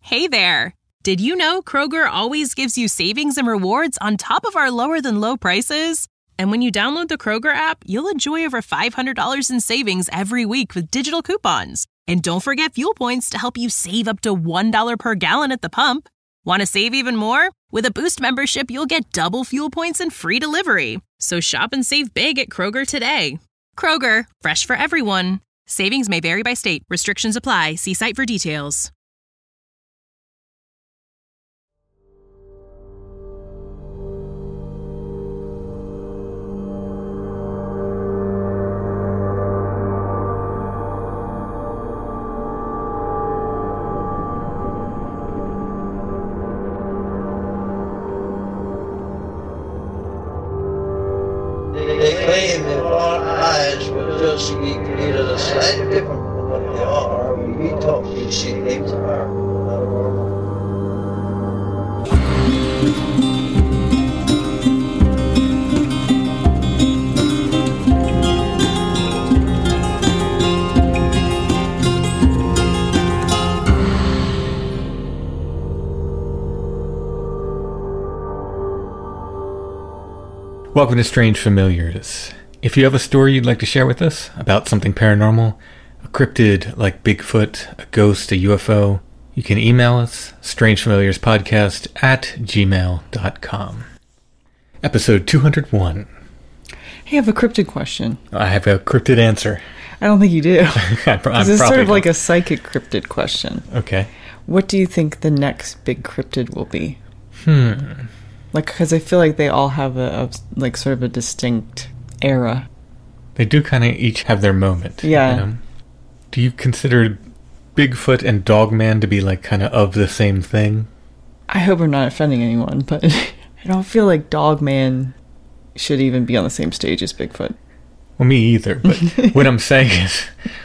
Hey there! Did you know Kroger always gives you savings and rewards on top of our lower-than-low prices? And when you download the Kroger app, you'll enjoy over $500 in savings every week with digital coupons. And don't forget fuel points to help you save up to $1 per gallon at the pump. Want to save even more? With a Boost membership, you'll get double fuel points and free delivery. So shop and save big at Kroger today. Kroger, fresh for everyone. Savings may vary by state. Restrictions apply. See site for details. They claim that our eyes will just be created a slightly different from what they are. We talk these things are not normal. Welcome to Strange Familiars. If you have a story you'd like to share with us about something paranormal, a cryptid like Bigfoot, a ghost, a UFO, you can email us, strangefamiliarspodcast@gmail.com. Episode 201. Hey, I have a cryptid question. I have a cryptid answer. I don't think you do. This is sort of like a psychic cryptid question. Okay. What do you think the next big cryptid will be? Like, because I feel like they all have a like sort of a distinct era. They do kind of each have their moment. Yeah. You know? Do you consider Bigfoot and Dogman to be like kind of the same thing? I hope we're not offending anyone, but I don't feel like Dogman should even be on the same stage as Bigfoot. Well, me either, but what I'm saying is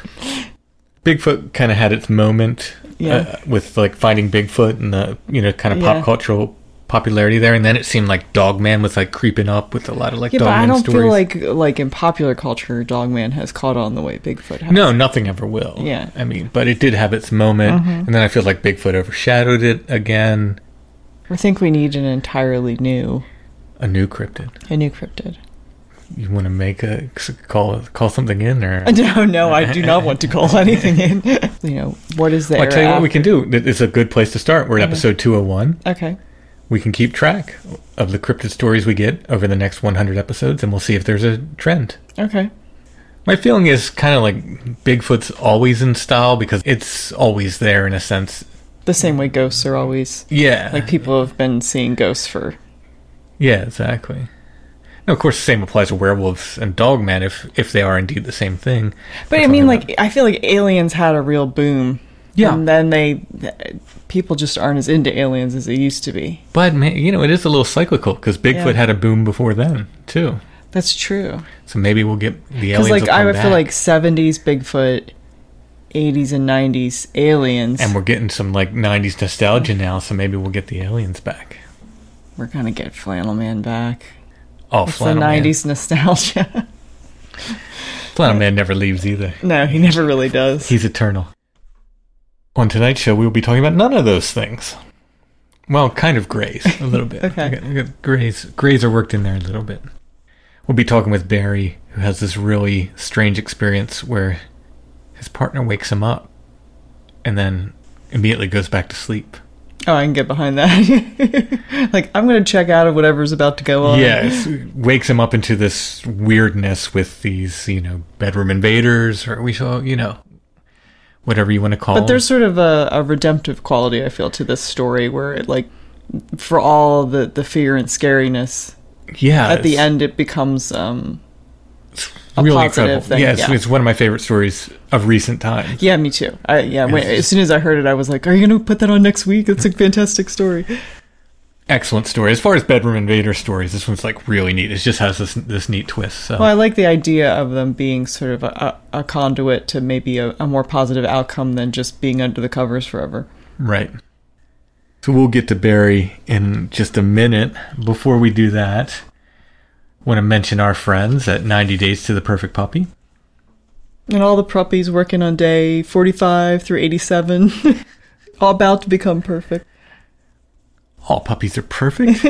Bigfoot kind of had its moment with like finding Bigfoot and the, kind of pop cultural popularity there, and then it seemed like Dogman was like creeping up with a lot of like Dogman stories. But I don't feel like in popular culture Dogman has caught on the way Bigfoot has. No, nothing ever will. Yeah. I mean, but it did have its moment, and then I feel like Bigfoot overshadowed it again. I think we need an entirely new... A new cryptid. A new cryptid. You want to make call something in, or... No, I do not want to call anything in. What is the I'll tell you what we can do. It's a good place to start. We're at episode 201. Okay. We can keep track of the cryptid stories we get over the next 100 episodes, and we'll see if there's a trend. Okay. My feeling is kind of like Bigfoot's always in style because it's always there in a sense. The same way ghosts are always... Yeah. Like people have been seeing ghosts for... Yeah, exactly. Now, of course, the same applies to werewolves and Dogman if they are indeed the same thing. But I mean, I feel like aliens had a real boom. Yeah. And then people just aren't as into aliens as they used to be. But, man, it is a little cyclical because Bigfoot had a boom before then, too. That's true. So maybe we'll get the aliens. Because, I feel like 70s Bigfoot, 80s and 90s aliens. And we're getting some, 90s nostalgia now, so maybe we'll get the aliens back. We're going to get Flannel Man back. Oh, it's Flannel the 90s Man. nostalgia. Flannel Man never leaves either. No, he never really does. He's eternal. On tonight's show, we will be talking about none of those things. Well, kind of grays, a little bit. Okay. We got grays are worked in there a little bit. We'll be talking with Barry, who has this really strange experience where his partner wakes him up and then immediately goes back to sleep. Oh, I can get behind that. I'm going to check out of whatever's about to go on. Yeah, it wakes him up into this weirdness with these, bedroom invaders, or whatever you want to call it. But there's sort of a redemptive quality, I feel, to this story where it, for all the fear and scariness, at the end it becomes a really positive incredible thing. Yeah, it's one of my favorite stories of recent times. Yeah, me too. As soon as I heard it, I was like, are you going to put that on next week? It's a fantastic story. Excellent story. As far as bedroom invader stories, this one's really neat. It just has this neat twist. So. Well, I like the idea of them being sort of a conduit to maybe a more positive outcome than just being under the covers forever. Right. So we'll get to Barry in just a minute. Before we do that, I want to mention our friends at 90 Days to the Perfect Puppy. And all the puppies working on day 45 through 87. All about to become perfect. All puppies are perfect.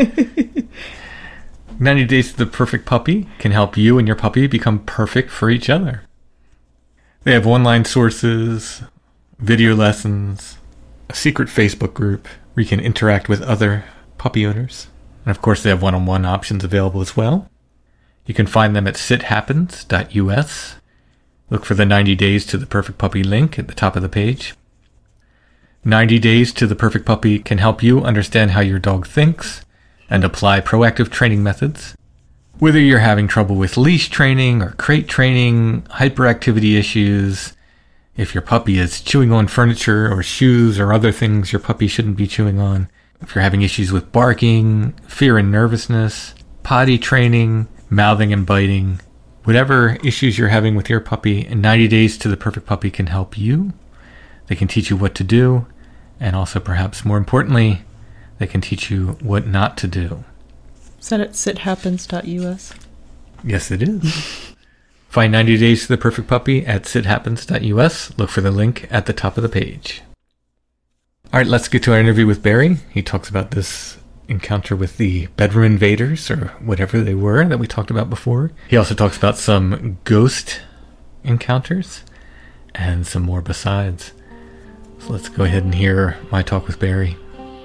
90 Days to the Perfect Puppy can help you and your puppy become perfect for each other. They have online sources, video lessons, a secret Facebook group where you can interact with other puppy owners. And of course, they have one-on-one options available as well. You can find them at sithappens.us. Look for the 90 Days to the Perfect Puppy link at the top of the page. 90 Days to the Perfect Puppy can help you understand how your dog thinks and apply proactive training methods. Whether you're having trouble with leash training or crate training, hyperactivity issues, if your puppy is chewing on furniture or shoes or other things your puppy shouldn't be chewing on, if you're having issues with barking, fear and nervousness, potty training, mouthing and biting, whatever issues you're having with your puppy, 90 Days to the Perfect Puppy can help you. They can teach you what to do, and also perhaps more importantly, they can teach you what not to do. Is that at sithappens.us? Yes, it is. Find 90 Days to the Perfect Puppy at sithappens.us. Look for the link at the top of the page. All right, let's get to our interview with Barry. He talks about this encounter with the bedroom invaders, or whatever they were that we talked about before. He also talks about some ghost encounters and some more besides. So let's go ahead and hear my talk with Barry.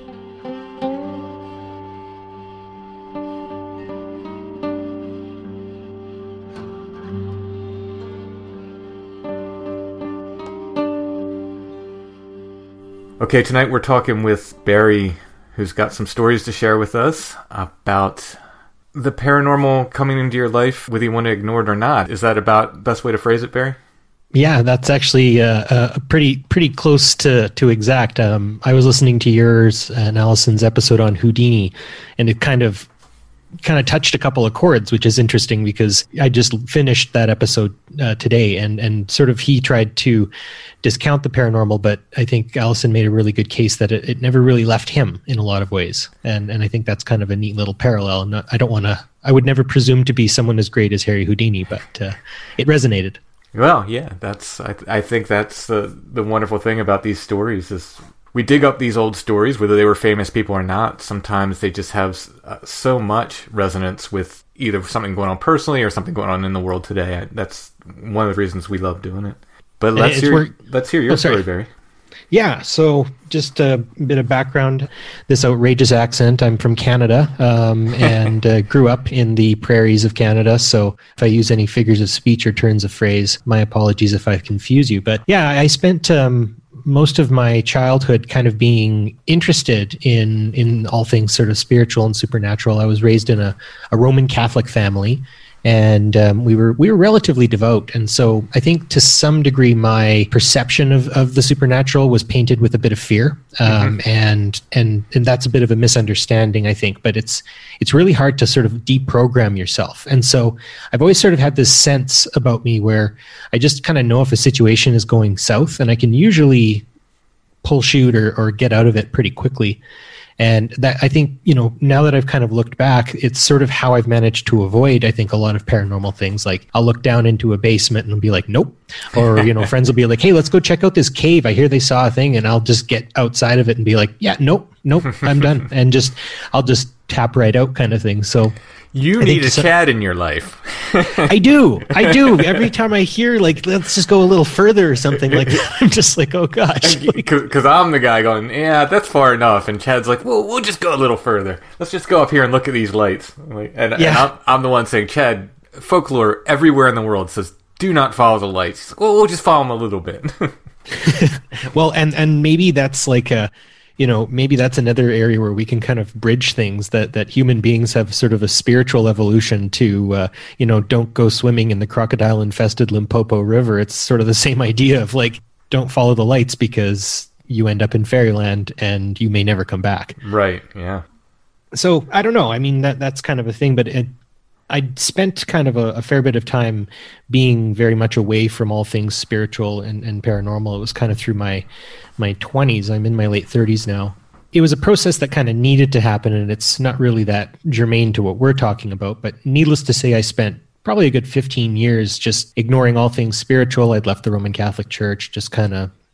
Okay, tonight we're talking with Barry, who's got some stories to share with us about the paranormal coming into your life, whether you want to ignore it or not. Is that about the best way to phrase it, Barry? Yeah, that's actually pretty close to exact. I was listening to yours and Allison's episode on Houdini, and it kind of touched a couple of chords, which is interesting because I just finished that episode today, and sort of he tried to discount the paranormal, but I think Allison made a really good case that it never really left him in a lot of ways, and I think that's kind of a neat little parallel. And I would never presume to be someone as great as Harry Houdini, but it resonated. Well, yeah, I think that's the wonderful thing about these stories is we dig up these old stories, whether they were famous people or not. Sometimes they just have so much resonance with either something going on personally or something going on in the world today. That's one of the reasons we love doing it. But let's hear your story, Barry. Yeah, so just a bit of background. This outrageous accent. I'm from Canada and grew up in the prairies of Canada. So if I use any figures of speech or turns of phrase, my apologies if I confuse you. But yeah, I spent most of my childhood kind of being interested in all things sort of spiritual and supernatural. I was raised in a Roman Catholic family, and we were relatively devout. And so I think to some degree my perception of the supernatural was painted with a bit of fear, and that's a bit of a misunderstanding, I think. But it's really hard to sort of deprogram yourself. And so I've always sort of had this sense about me where I just kind of know if a situation is going south, and I can usually pull shoot or get out of it pretty quickly. And that, I think, now that I've kind of looked back, it's sort of how I've managed to avoid, I think, a lot of paranormal things. Like I'll look down into a basement and I'll be like, nope. Or, friends will be like, hey, let's go check out this cave. I hear they saw a thing. And I'll just get outside of it and be like, yeah, nope, I'm done. And I'll just tap right out kind of thing. So you need a Chad in your life. I do. Every time I hear, like, let's just go a little further or something like that, I'm just like, oh, gosh. Because I'm the guy going, yeah, that's far enough. And Chad's like, well, we'll just go a little further. Let's just go up here and look at these lights. And I'm the one saying, Chad, folklore everywhere in the world says, do not follow the lights. He's like, well, we'll just follow them a little bit. Well, and maybe that's like maybe that's another area where we can kind of bridge things that human beings have sort of a spiritual evolution to, don't go swimming in the crocodile-infested Limpopo River. It's sort of the same idea of like, don't follow the lights because you end up in fairyland and you may never come back. Right, yeah. So I don't know. I mean, that's kind of a thing, but I spent kind of a fair bit of time being very much away from all things spiritual and paranormal. It was kind of through my 20s. I'm in my late 30s now. It was a process that kind of needed to happen, and it's not really that germane to what we're talking about. But needless to say, I spent probably a good 15 years just ignoring all things spiritual. I'd left the Roman Catholic Church, just kind of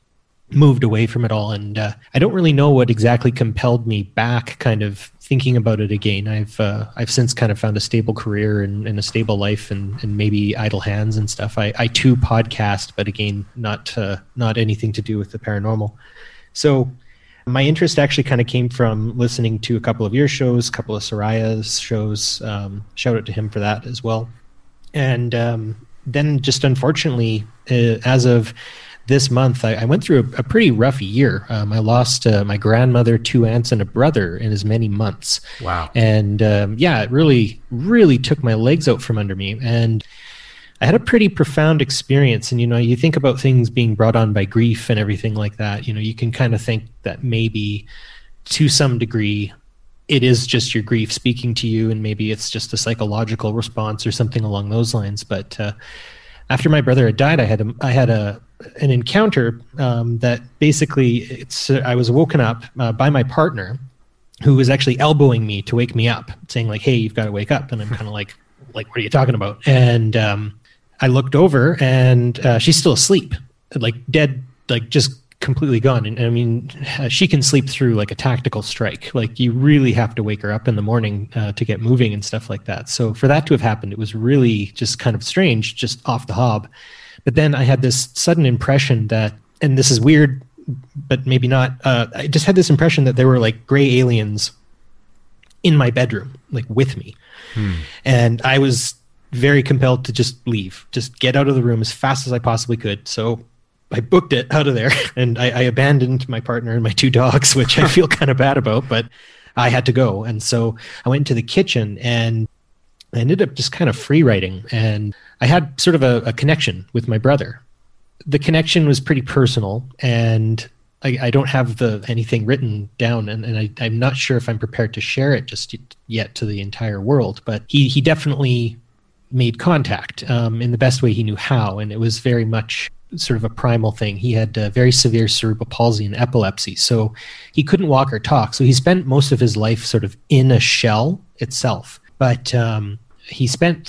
moved away from it all. And I don't really know what exactly compelled me back kind of thinking about it again. I've since kind of found a stable career and a stable life and maybe idle hands and stuff. I too podcast, but again, not anything to do with the paranormal. So my interest actually kind of came from listening to a couple of your shows, a couple of Soraya's shows. Shout out to him for that as well. And then just unfortunately, as of this month, I went through a pretty rough year. I lost my grandmother, 2 aunts, and a brother in as many months. Wow. And it really, really took my legs out from under me. And I had a pretty profound experience. And, you think about things being brought on by grief and everything like that. You can kind of think that maybe to some degree it is just your grief speaking to you, and maybe it's just a psychological response or something along those lines. But after my brother had died, I had an encounter that basically I was woken up by my partner, who was actually elbowing me to wake me up, saying like, "Hey, you've got to wake up." And I'm kind of like, what are you talking about? And I looked over, and she's still asleep, like dead, like just completely gone. And I mean, she can sleep through like a tactical strike. Like you really have to wake her up in the morning to get moving and stuff like that. So for that to have happened, it was really just kind of strange, just off the hob. But then I had this sudden impression that, and this is weird, but maybe not, I just had this impression that there were like gray aliens in my bedroom, like with me. And I was very compelled to just leave, just get out of the room as fast as I possibly could. So I booked it out of there, and I abandoned my partner and my 2 dogs, which I feel kind of bad about, but I had to go. And so I went into the kitchen, and I ended up just kind of free writing. And I had sort of a connection with my brother. The connection was pretty personal, and I don't have anything written down, and I'm not sure if I'm prepared to share it just yet to the entire world. But he definitely made contact in the best way he knew how, and it was very much sort of a primal thing. He had very severe cerebral palsy and epilepsy, so he couldn't walk or talk. So he spent most of his life sort of in a shell itself. But he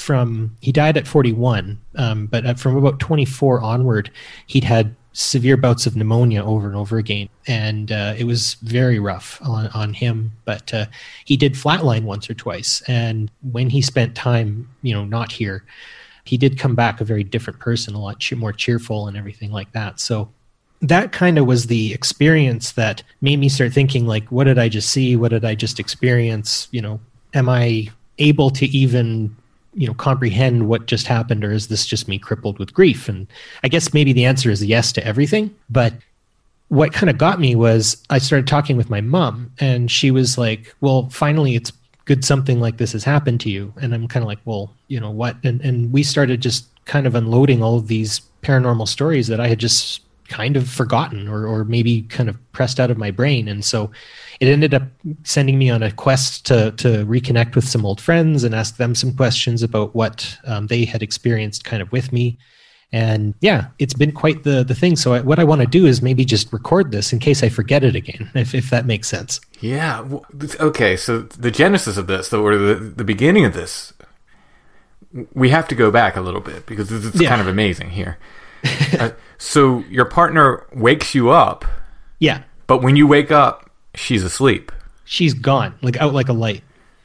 died at 41, but from about 24 onward, he'd had severe bouts of pneumonia over and over again. And it was very rough on him, but he did flatline once or twice. And when he spent time, not here, he did come back a very different person, a lot more cheerful and everything like that. So that kind of was the experience that made me start thinking, like, what did I just see? What did I just experience? Am I able to even, comprehend what just happened, or is this just me crippled with grief? And I guess maybe the answer is yes to everything. But what kind of got me was I started talking with my mom, and she was like, well, finally it's good something like this has happened to you. And I'm kind of like, well, what? And we started just kind of unloading all of these paranormal stories that I had just kind of forgotten or maybe kind of pressed out of my brain. And so it ended up sending me on a quest to reconnect with some old friends and ask them some questions about what they had experienced kind of with me. And yeah, it's been quite the thing. So what I want to do is maybe just record this in case I forget it again, if that makes sense. Yeah. Okay. So the genesis of this, or the beginning of this, we have to go back a little bit because it's kind of amazing here. So your partner wakes you up. Yeah. But when you wake up, she's asleep. She's gone, like out like a light.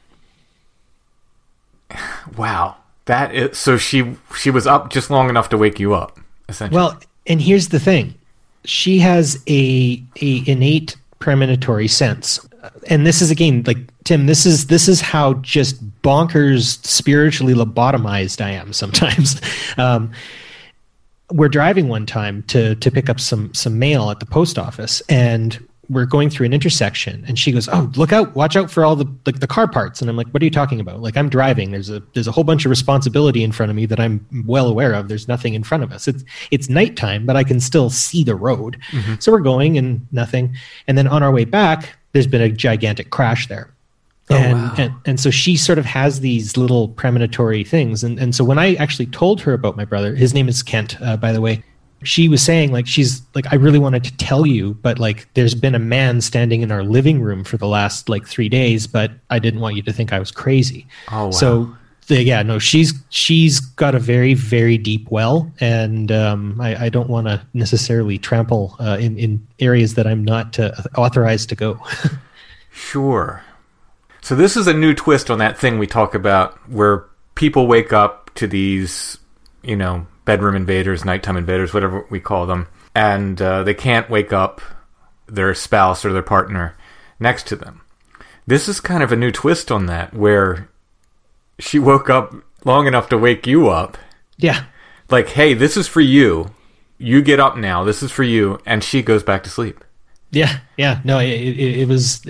Wow. That is, so she was up just long enough to wake you up, essentially. Well, and here's the thing. She has a innate premonitory sense. And this is, again, like, Tim, this is how just bonkers spiritually lobotomized I am sometimes. We're driving one time to pick up some mail at the post office, and we're going through an intersection, and she goes, "Oh, look out, watch out for all the car parts." And I'm like, "What are you talking about? Like, I'm driving. There's a whole bunch of responsibility in front of me that I'm well aware of. There's nothing in front of us. It's nighttime, but I can still see the road." Mm-hmm. So we're going and nothing. And then on our way back, there's been a gigantic crash there. And so she sort of has these little premonitory things. And so when I actually told her about my brother, his name is Kent, by the way, she was saying, like, she's like, "I really wanted to tell you, but like, there's been a man standing in our living room for the last like 3 days, but I didn't want you to think I was crazy." Oh, wow. So Yeah, no, she's got a very, very deep well, and I don't want to necessarily trample in areas that I'm not authorized to go. Sure. So this is a new twist on that thing we talk about where people wake up to these, bedroom invaders, nighttime invaders, whatever we call them, and they can't wake up their spouse or their partner next to them. This is kind of a new twist on that, where she woke up long enough to wake you up. Yeah. Like, hey, this is for you. You get up now. This is for you. And she goes back to sleep. Yeah. No, it was,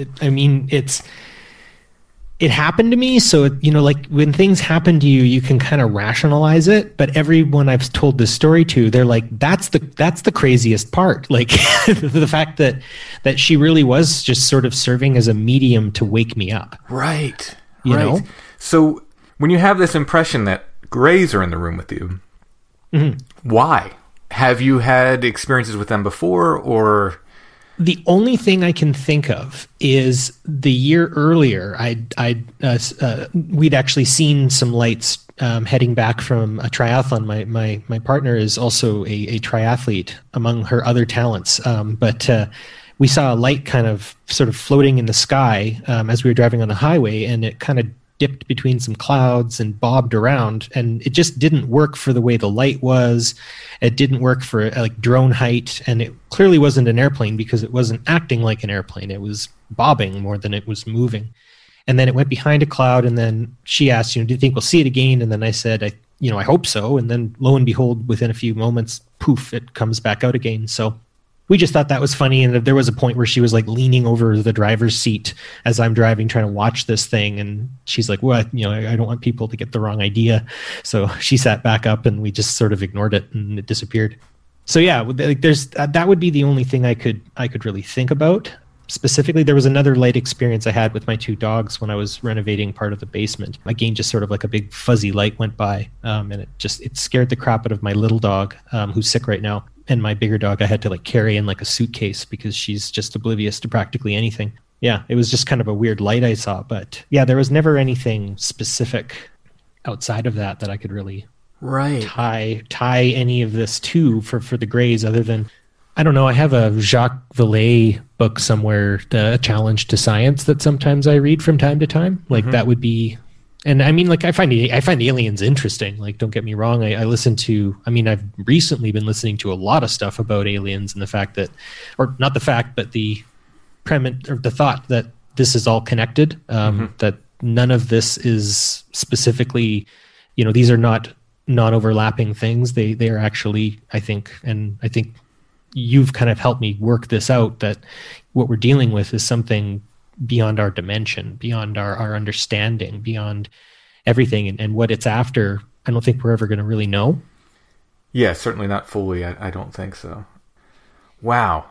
it happened to me. So, like when things happen to you, you can kind of rationalize it. But everyone I've told this story to, they're like, that's the craziest part. Like the fact that she really was just sort of serving as a medium to wake me up. Right. You know? So when you have this impression that Greys are in the room with you, why? Have you had experiences with them before, or... The only thing I can think of is the year earlier, we'd actually seen some lights heading back from a triathlon. My partner is also a triathlete among her other talents, but we saw a light kind of sort of floating in the sky as we were driving on the highway, and it kind of dipped between some clouds and bobbed around, and it just didn't work for the way the light was. It didn't work for like drone height, and it clearly wasn't an airplane because it wasn't acting like an airplane. It was bobbing more than it was moving. And then it went behind a cloud, and then she asked, do you think we'll see it again? And then I said, I hope so. And then lo and behold, within a few moments, poof, it comes back out again. So we just thought that was funny. And there was a point where she was like leaning over the driver's seat as I'm driving, trying to watch this thing. And she's like, well, I don't want people to get the wrong idea. So she sat back up, and we just sort of ignored it, and it disappeared. So yeah, there's that would be the only thing I could really think about. Specifically, there was another light experience I had with my two dogs when I was renovating part of the basement. Again, just sort of like a big fuzzy light went by, and it scared the crap out of my little dog, who's sick right now. And my bigger dog I had to like carry in like a suitcase because she's just oblivious to practically anything. Yeah, it was just kind of a weird light I saw. But yeah, there was never anything specific outside of that I could really tie any of this to for the Greys, other than, I don't know, I have a Jacques Vallée book somewhere, The Challenge to Science, that sometimes I read from time to time. Like that would be... And I mean, like, I find aliens interesting. Like, don't get me wrong. I've recently been listening to a lot of stuff about aliens and the fact that, or not the fact, but the premise or the thought that this is all connected, that none of this is specifically, these are not non-overlapping things. They are actually, I think you've kind of helped me work this out, that what we're dealing with is something beyond our dimension, beyond our understanding, beyond everything, and what it's after. I don't think we're ever going to really know. Yeah, certainly not fully. I don't think so. Wow.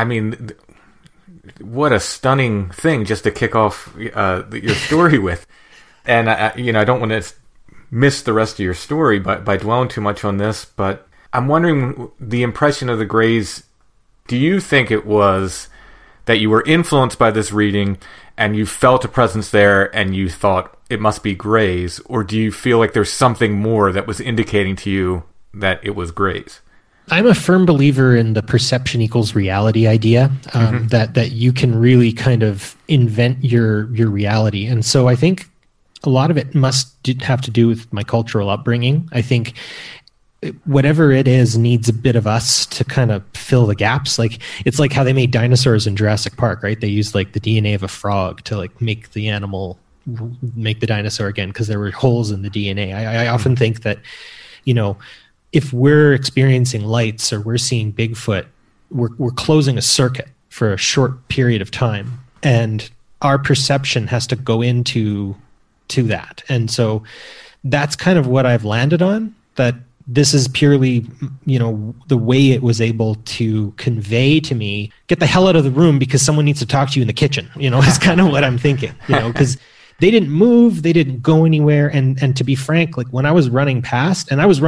What a stunning thing just to kick off your story with. And I don't want to miss the rest of your story by dwelling too much on this, but I'm wondering, the impression of the Greys, do you think it was that you were influenced by this reading and you felt a presence there and you thought it must be Greys, or do you feel like there's something more that was indicating to you that it was Greys? I'm a firm believer in the perception equals reality idea, that you can really kind of invent your reality. And so I think a lot of it must have to do with my cultural upbringing. I think whatever it is needs a bit of us to kind of fill the gaps. Like, it's like how they made dinosaurs in Jurassic Park, right? They used like the DNA of a frog to like make the dinosaur again, because there were holes in the DNA. I often think that, if we're experiencing lights or we're seeing Bigfoot, we're closing a circuit for a short period of time, and our perception has to go into that. And so that's kind of what I've landed on, that this is purely, the way it was able to convey to me, get the hell out of the room because someone needs to talk to you in the kitchen, is kind of what I'm thinking, because they didn't move, they didn't go anywhere. And to be frank, like when I was running past, and I was running,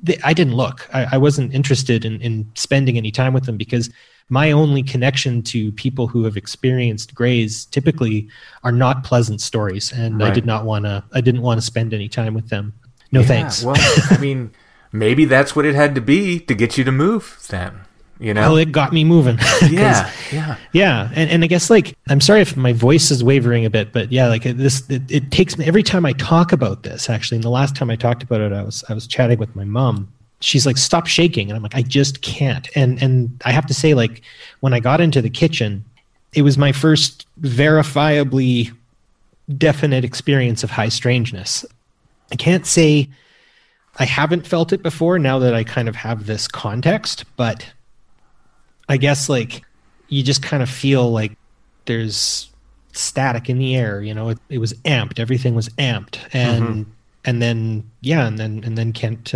I didn't look. I wasn't interested in spending any time with them, because my only connection to people who have experienced grays typically are not pleasant stories, and I didn't want to spend any time with them. No thanks. Well, I mean, maybe that's what it had to be to get you to move then. You know? Well, it got me moving. Yeah. And I guess, like, I'm sorry if my voice is wavering a bit, but yeah, like it takes me, every time I talk about this, actually, and the last time I talked about it, I was chatting with my mom. She's like, stop shaking. And I'm like, I just can't. And I have to say, like, when I got into the kitchen, it was my first verifiably definite experience of high strangeness. I can't say I haven't felt it before now that I kind of have this context, but I guess, like, you just kind of feel like there's static in the air, you know. It was amped. Everything was amped. And then Kent,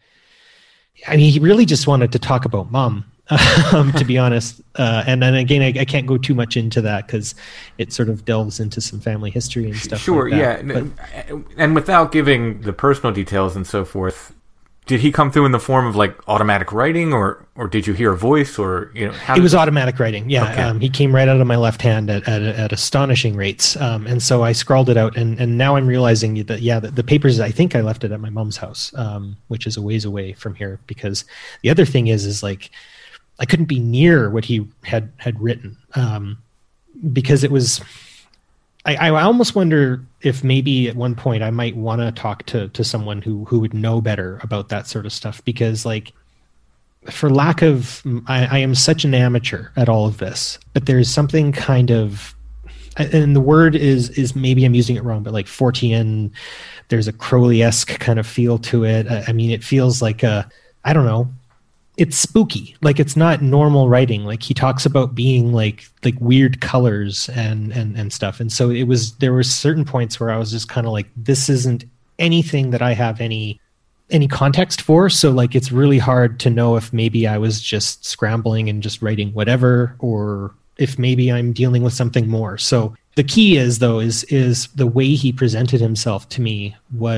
I mean, he really just wanted to talk about Mom, to be honest. And then again, I can't go too much into that because it sort of delves into some family history and stuff. Sure, like that. Yeah. But, and without giving the personal details and so forth, did he come through in the form of, like, automatic writing, or did you hear a voice, or, you know? It was automatic writing. Yeah. Okay. He came right out of my left hand at astonishing rates. And so I scrawled it out, and now I'm realizing that, the papers, I think I left it at my mom's house, which is a ways away from here, because the other thing is like, I couldn't be near what he had written, because it was, I almost wonder if maybe at one point I might want to talk to someone who would know better about that sort of stuff, because, like, for lack of, I am such an amateur at all of this, but there's something kind of, and the word is maybe I'm using it wrong, but like Fortean, there's a Crowley-esque kind of feel to it. I mean, it feels like I don't know. It's spooky. Like, it's not normal writing. Like, he talks about being like weird colors and stuff. And so there were certain points where I was just kind of like, this isn't anything that I have any context for. So, like, it's really hard to know if maybe I was just scrambling and just writing whatever, or if maybe I'm dealing with something more. So the key is the way he presented himself to me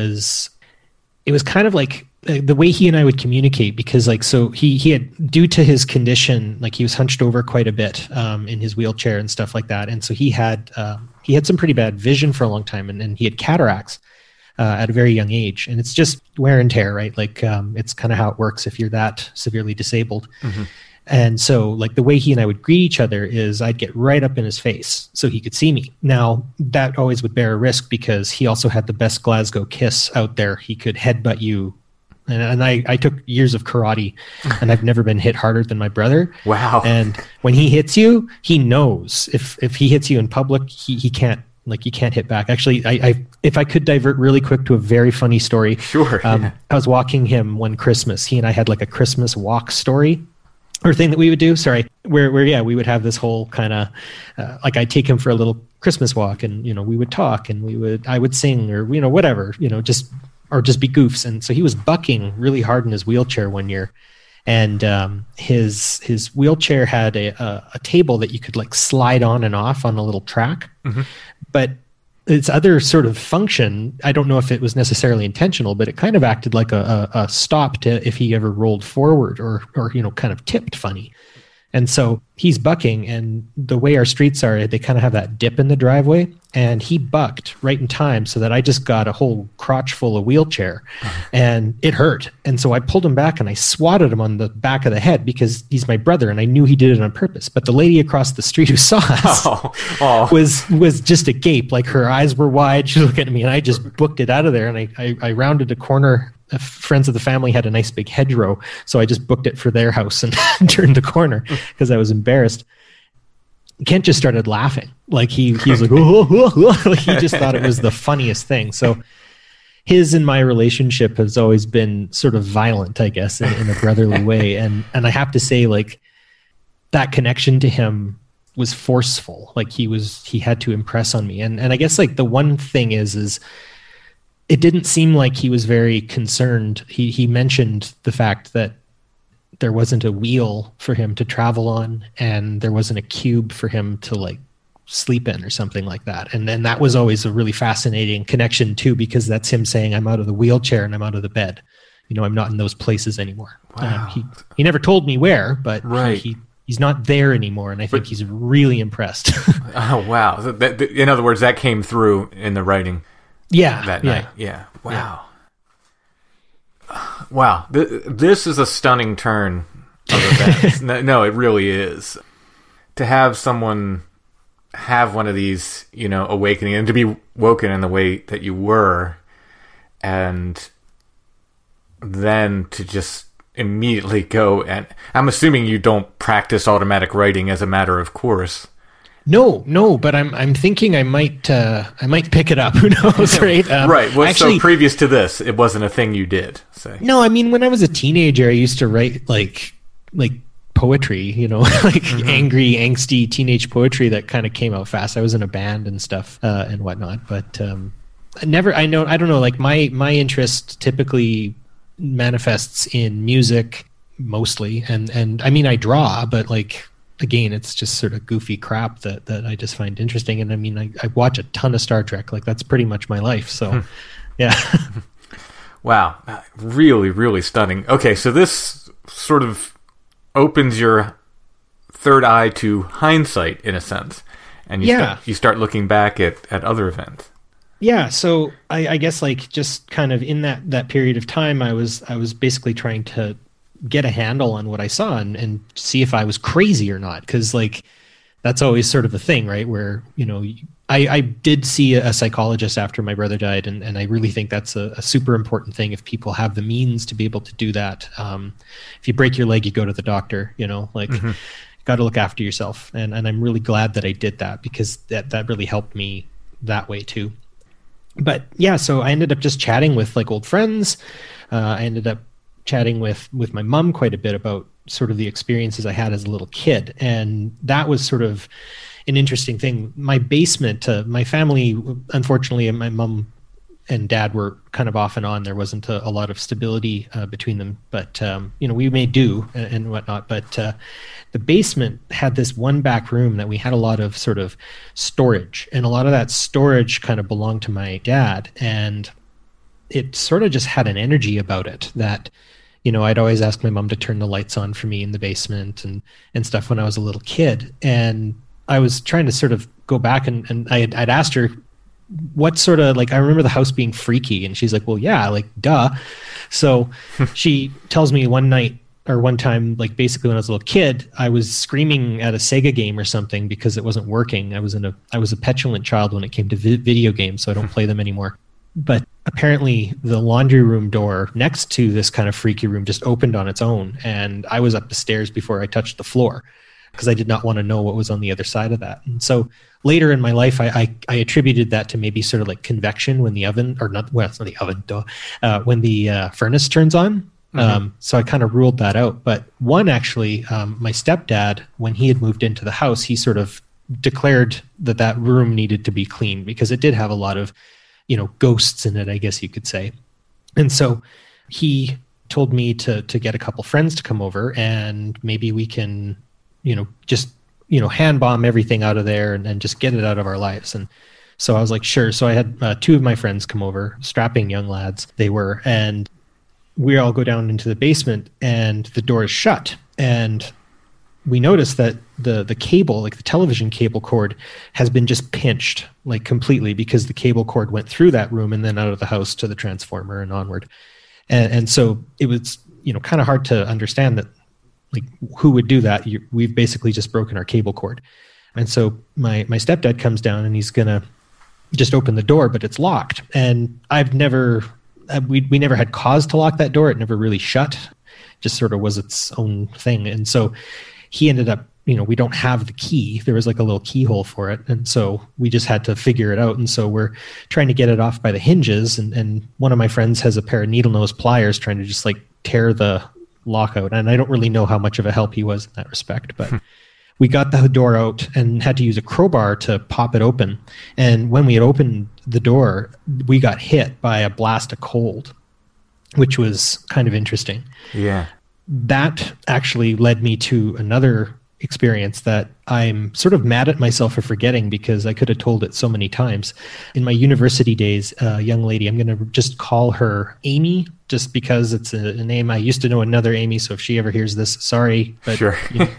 it was kind of like the way he and I would communicate, because, like, so he had, due to his condition, like, he was hunched over quite a bit in his wheelchair and stuff like that. And so he had some pretty bad vision for a long time, and he had cataracts at a very young age. And it's just wear and tear, right? Like, it's kind of how it works if you're that severely disabled. Mm-hmm. And so, like, the way he and I would greet each other is I'd get right up in his face so he could see me. Now, that always would bear a risk, because he also had the best Glasgow kiss out there. He could headbutt you. And I took years of karate, and I've never been hit harder than my brother. Wow. And when he hits you, he knows. If he hits you in public, he can't, like, you can't hit back. Actually, if I could divert really quick to a very funny story. Sure. I was walking him one Christmas. He and I had, like, a Christmas walk story, or thing that we would do. Sorry. Where we would have this whole kind of, like, I'd take him for a little Christmas walk, and, you know, we would talk, and I would sing, or, you know, whatever, you know, just be goofs. And so he was bucking really hard in his wheelchair one year, and his wheelchair had a table that you could, like, slide on and off on a little track. Mm-hmm. But its other sort of function, I don't know if it was necessarily intentional, but it kind of acted like a stop to if he ever rolled forward or you know, kind of tipped funny. And so he's bucking, and the way our streets are, they kind of have that dip in the driveway, and he bucked right in time so that I just got a whole crotch full of wheelchair, and it hurt. And so I pulled him back and I swatted him on the back of the head, because he's my brother and I knew he did it on purpose. But the lady across the street who saw us was just agape. Like, her eyes were wide. She was looking at me, and I just booked it out of there, and I rounded a corner. Friends of the family had a nice big hedgerow, so I just booked it for their house and turned the corner because I was embarrassed. Kent just started laughing. Like, he was like, oh. He just thought it was the funniest thing. So his and my relationship has always been sort of violent, I guess, in a brotherly way. And I have to say, like, that connection to him was forceful. Like, he had to impress on me. And I guess, like, the one thing is it didn't seem like he was very concerned. He mentioned the fact that there wasn't a wheel for him to travel on, and there wasn't a cube for him to, like, sleep in or something like that. And then that was always a really fascinating connection too, because that's him saying, I'm out of the wheelchair and I'm out of the bed, I'm not in those places anymore. Wow. He never told me where, but right. he's not there anymore, and I think he's really impressed. Oh, wow. So in other words, that came through in the writing. Yeah. That night. Yeah. Wow. Yeah. Wow. This is a stunning turn of events. No, it really is. To have someone have one of these, awakening, and to be woken in the way that you were, and then to just immediately go, and I'm assuming you don't practice automatic writing as a matter of course. No, but I'm thinking I might pick it up. Who knows, right? Right. Well, actually, so previous to this, it wasn't a thing you did. Say. No, I mean, when I was a teenager, I used to write like poetry, like angry, angsty teenage poetry that kind of came out fast. I was in a band and stuff and whatnot, but I don't know. Like my interest typically manifests in music mostly, and I mean, I draw, but like. Again, it's just sort of goofy crap that I just find interesting. And I mean, I watch a ton of Star Trek. Like, that's pretty much my life. So, yeah. Wow. Really, really stunning. Okay, so this sort of opens your third eye to hindsight, in a sense. And you start looking back at other events. Yeah, so I guess, like, just kind of in that period of time, I was basically trying to get a handle on what I saw and see if I was crazy or not. Because, like, that's always sort of a thing, right? Where, I did see a psychologist after my brother died, and I really think that's a super important thing if people have the means to be able to do that. If you break your leg, you go to the doctor, got to look after yourself. And I'm really glad that I did that, because that really helped me that way too. But yeah, so I ended up just chatting with like old friends. I ended up chatting with my mom quite a bit about sort of the experiences I had as a little kid. And that was sort of an interesting thing. My basement, my family, unfortunately, my mom and dad were kind of off and on. There wasn't a lot of stability between them, but we made do and whatnot. But the basement had this one back room that we had a lot of sort of storage, and a lot of that storage kind of belonged to my dad. And it sort of just had an energy about it that, I'd always ask my mom to turn the lights on for me in the basement and stuff when I was a little kid. And I was trying to sort of go back and I'd asked her what sort of, like, I remember the house being freaky, and she's like, well, yeah, like, duh. So she tells me one time, like, basically when I was a little kid, I was screaming at a Sega game or something because it wasn't working. I was a petulant child when it came to video games, so I don't play them anymore. But apparently the laundry room door next to this kind of freaky room just opened on its own, and I was up the stairs before I touched the floor because I did not want to know what was on the other side of that. And so later in my life, I attributed that to maybe sort of like convection when the oven, or not, well, it's not the oven, when the furnace turns on. So I kind of ruled that out. But one, actually, my stepdad, when he had moved into the house, he sort of declared that room needed to be cleaned because it did have a lot of ghosts in it, I guess you could say. And so he told me to get a couple friends to come over, and maybe we can, just, hand bomb everything out of there and just get it out of our lives. And so I was like, sure. So I had two of my friends come over, strapping young lads they were, and we all go down into the basement, and the door is shut. And we noticed that the cable, like the television cable cord, has been just pinched, like, completely, because the cable cord went through that room and then out of the house to the transformer and onward. And so it was, kind of hard to understand that, like, who would do that? We've basically just broken our cable cord. And so my stepdad comes down, and he's going to just open the door, but it's locked. And we never had cause to lock that door. It never really shut, just sort of was its own thing. And so he ended up, we don't have the key. There was like a little keyhole for it. And so we just had to figure it out. And so we're trying to get it off by the hinges. And one of my friends has a pair of needle nose pliers trying to just like tear the lock out. And I don't really know how much of a help he was in that respect, but we got the door out and had to use a crowbar to pop it open. And when we had opened the door, we got hit by a blast of cold, which was kind of interesting. Yeah. That actually led me to another experience that I'm sort of mad at myself for forgetting, because I could have told it so many times. In my university days, a young lady, I'm going to just call her Amy, just because it's a name. I used to know another Amy, so if she ever hears this, sorry. But, sure.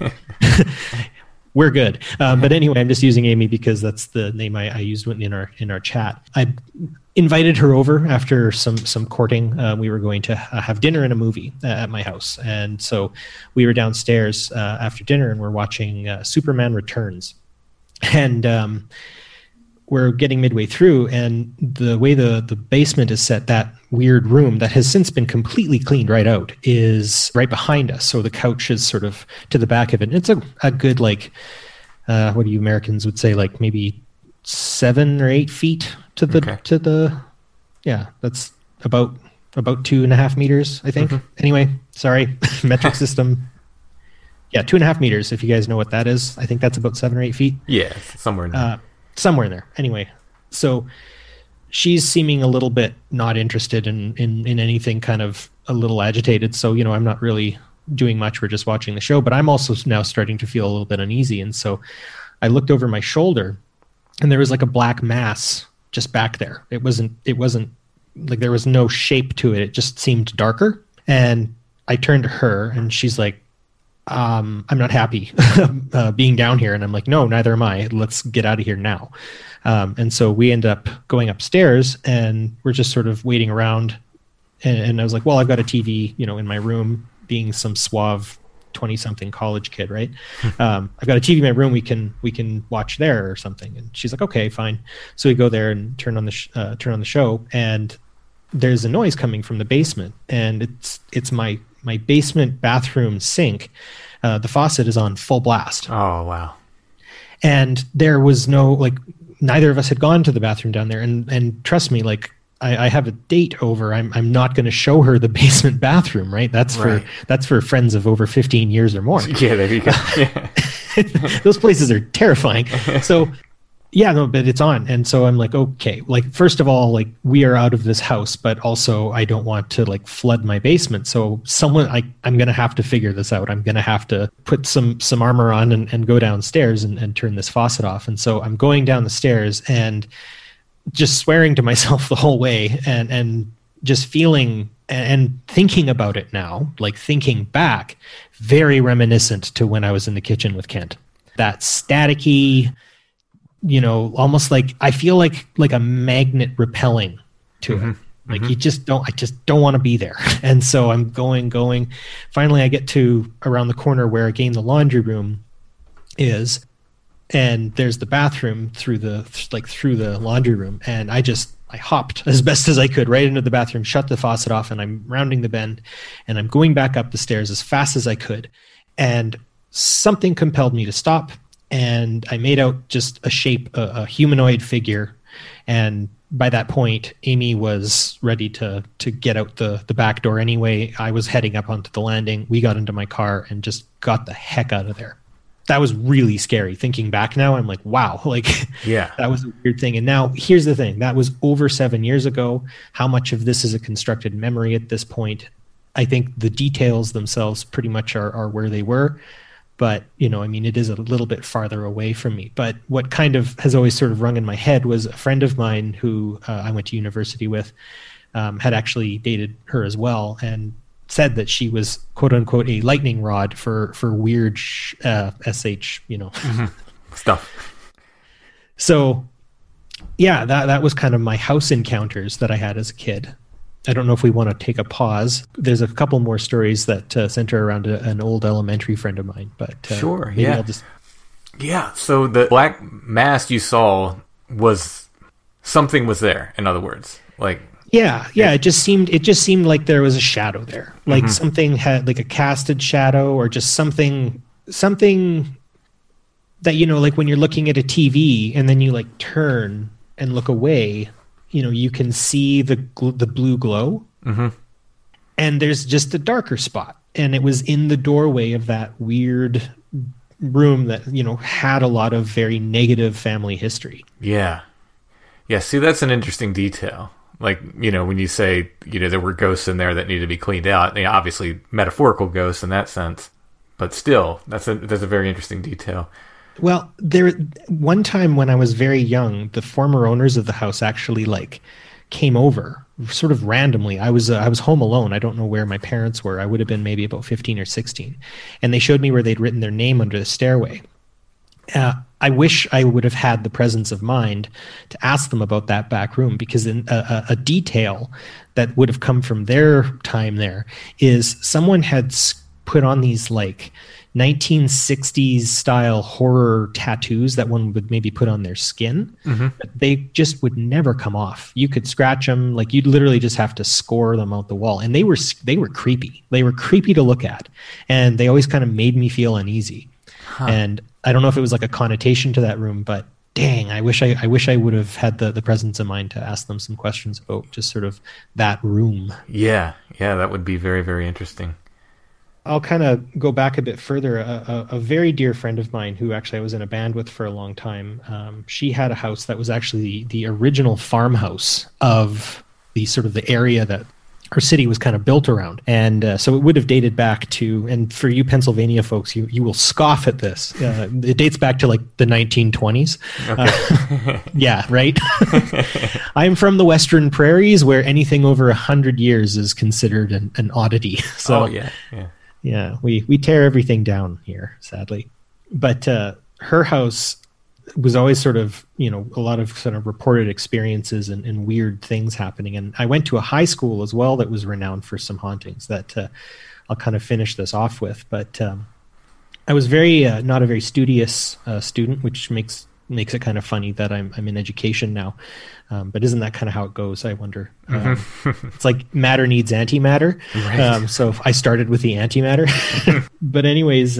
We're good. But anyway, I'm just using Amy because that's the name I used in our chat. I invited her over after some courting. We were going to have dinner and a movie at my house. And so we were downstairs after dinner and we're watching Superman Returns. And we're getting midway through, and the way the basement is set, that weird room that has since been completely cleaned right out is right behind us. So the couch is sort of to the back of it. And it's a good, like, what do you Americans would say, like maybe 7 or 8 feet to the, yeah, that's about 2.5 meters, I think. Mm-hmm. Anyway, sorry, metric system. Yeah, 2.5 meters, if you guys know what that is. I think that's about 7 or 8 feet. Yeah, somewhere in there. Somewhere in there. Anyway, so she's seeming a little bit not interested in anything, kind of a little agitated. So, I'm not really doing much. We're just watching the show, but I'm also now starting to feel a little bit uneasy. And so I looked over my shoulder and there was like a black mass just back there. It wasn't like there was no shape to it. It just seemed darker. And I turned to her and she's like, I'm not happy being down here. And I'm like, no, neither am I. Let's get out of here now. And so we end up going upstairs and we're just sort of waiting around. And I was like, well, I've got a TV, in my room, being some suave 20-something college kid, right? I've got a TV in my room. We can watch there or something. And she's like, okay, fine. So we go there and turn on the show, and there's a noise coming from the basement, and it's my basement bathroom sink. The faucet is on full blast. Oh, wow. And there was neither of us had gone to the bathroom down there. And trust me, I have a date over. I'm not going to show her the basement bathroom, right? That's for friends of over 15 years or more. Yeah, there you go. Yeah. Those places are terrifying. So yeah, no, but it's on. And so I'm like, okay, first of all, we are out of this house, but also I don't want to flood my basement. So I'm going to have to figure this out. I'm going to have to put some armor on and go downstairs and turn this faucet off. And so I'm going down the stairs and just swearing to myself the whole way and just feeling and thinking about it now, thinking back, very reminiscent to when I was in the kitchen with Kent. That staticky, almost I feel like a magnet repelling to it. I just don't want to be there. And so I'm going. Finally, I get to around the corner where, again, the laundry room is. And there's the bathroom through the laundry room. And I hopped as best as I could right into the bathroom, shut the faucet off, and I'm rounding the bend and I'm going back up the stairs as fast as I could. And something compelled me to stop. And I made out just a shape, a humanoid figure. And by that point, Amy was ready to get out the back door anyway. I was heading up onto the landing. We got into my car and just got the heck out of there. That was really scary. Thinking back now, I'm like, wow, yeah, that was a weird thing. And now here's the thing. That was over 7 years ago. How much of this is a constructed memory at this point? I think the details themselves pretty much are where they were. But, it is a little bit farther away from me. But what kind of has always sort of rung in my head was a friend of mine who I went to university with had actually dated her as well, and said that she was quote unquote a lightning rod for weird sh stuff. So yeah, that was kind of my house encounters that I had as a kid. I don't know if we want to take a pause. There's a couple more stories that center around an old elementary friend of mine, but sure, yeah. Yeah, so the black mass you saw was something was there, in other words. Yeah. It just seemed like there was a shadow there. Something had a casted shadow, or just something that, when you're looking at a TV and then you turn and look away, you can see the blue glow. Mm-hmm. And there's just a darker spot. And it was in the doorway of that weird room that, had a lot of very negative family history. Yeah. Yeah. See, that's an interesting detail. When you say, there were ghosts in there that needed to be cleaned out, obviously metaphorical ghosts in that sense, but still, that's a very interesting detail. Well, one time when I was very young, the former owners of the house actually came over sort of randomly. I was home alone. I don't know where my parents were. I would have been maybe about 15 or 16. And they showed me where they'd written their name under the stairway. I wish I would have had the presence of mind to ask them about that back room, because a detail that would have come from their time there is someone had put on these like 1960s style horror tattoos that one would maybe put on their skin, but they just would never come off. You could scratch them, like you'd literally just have to score them out the wall. And they were creepy. They were creepy to look at. And they always kind of made me feel uneasy. And I don't know if it was like a connotation to that room, but dang, I wish I would have had the presence of mind to ask them some questions about just sort of that room. Yeah, that would be very, very interesting. I'll kind of go back a bit further. A very dear friend of mine who actually I was in a band with for a long time, she had a house that was actually the original farmhouse of the sort of the area that her city was kind of built around. And so it would have dated back to, and for you Pennsylvania folks, you will scoff at this. It dates back to like the 1920s. Okay. Yeah, right? I'm from the Western Prairies, where anything over 100 years is considered an oddity. So, yeah, we tear everything down here, sadly. But her house was always sort of, a lot of sort of reported experiences and weird things happening. And I went to a high school as well that was renowned for some hauntings that I'll kind of finish this off with. But I was not a very studious student, which makes it kind of funny that I'm in education now. But isn't that kind of how it goes, I wonder? It's like matter needs antimatter. Right. So I started with the antimatter. But anyways,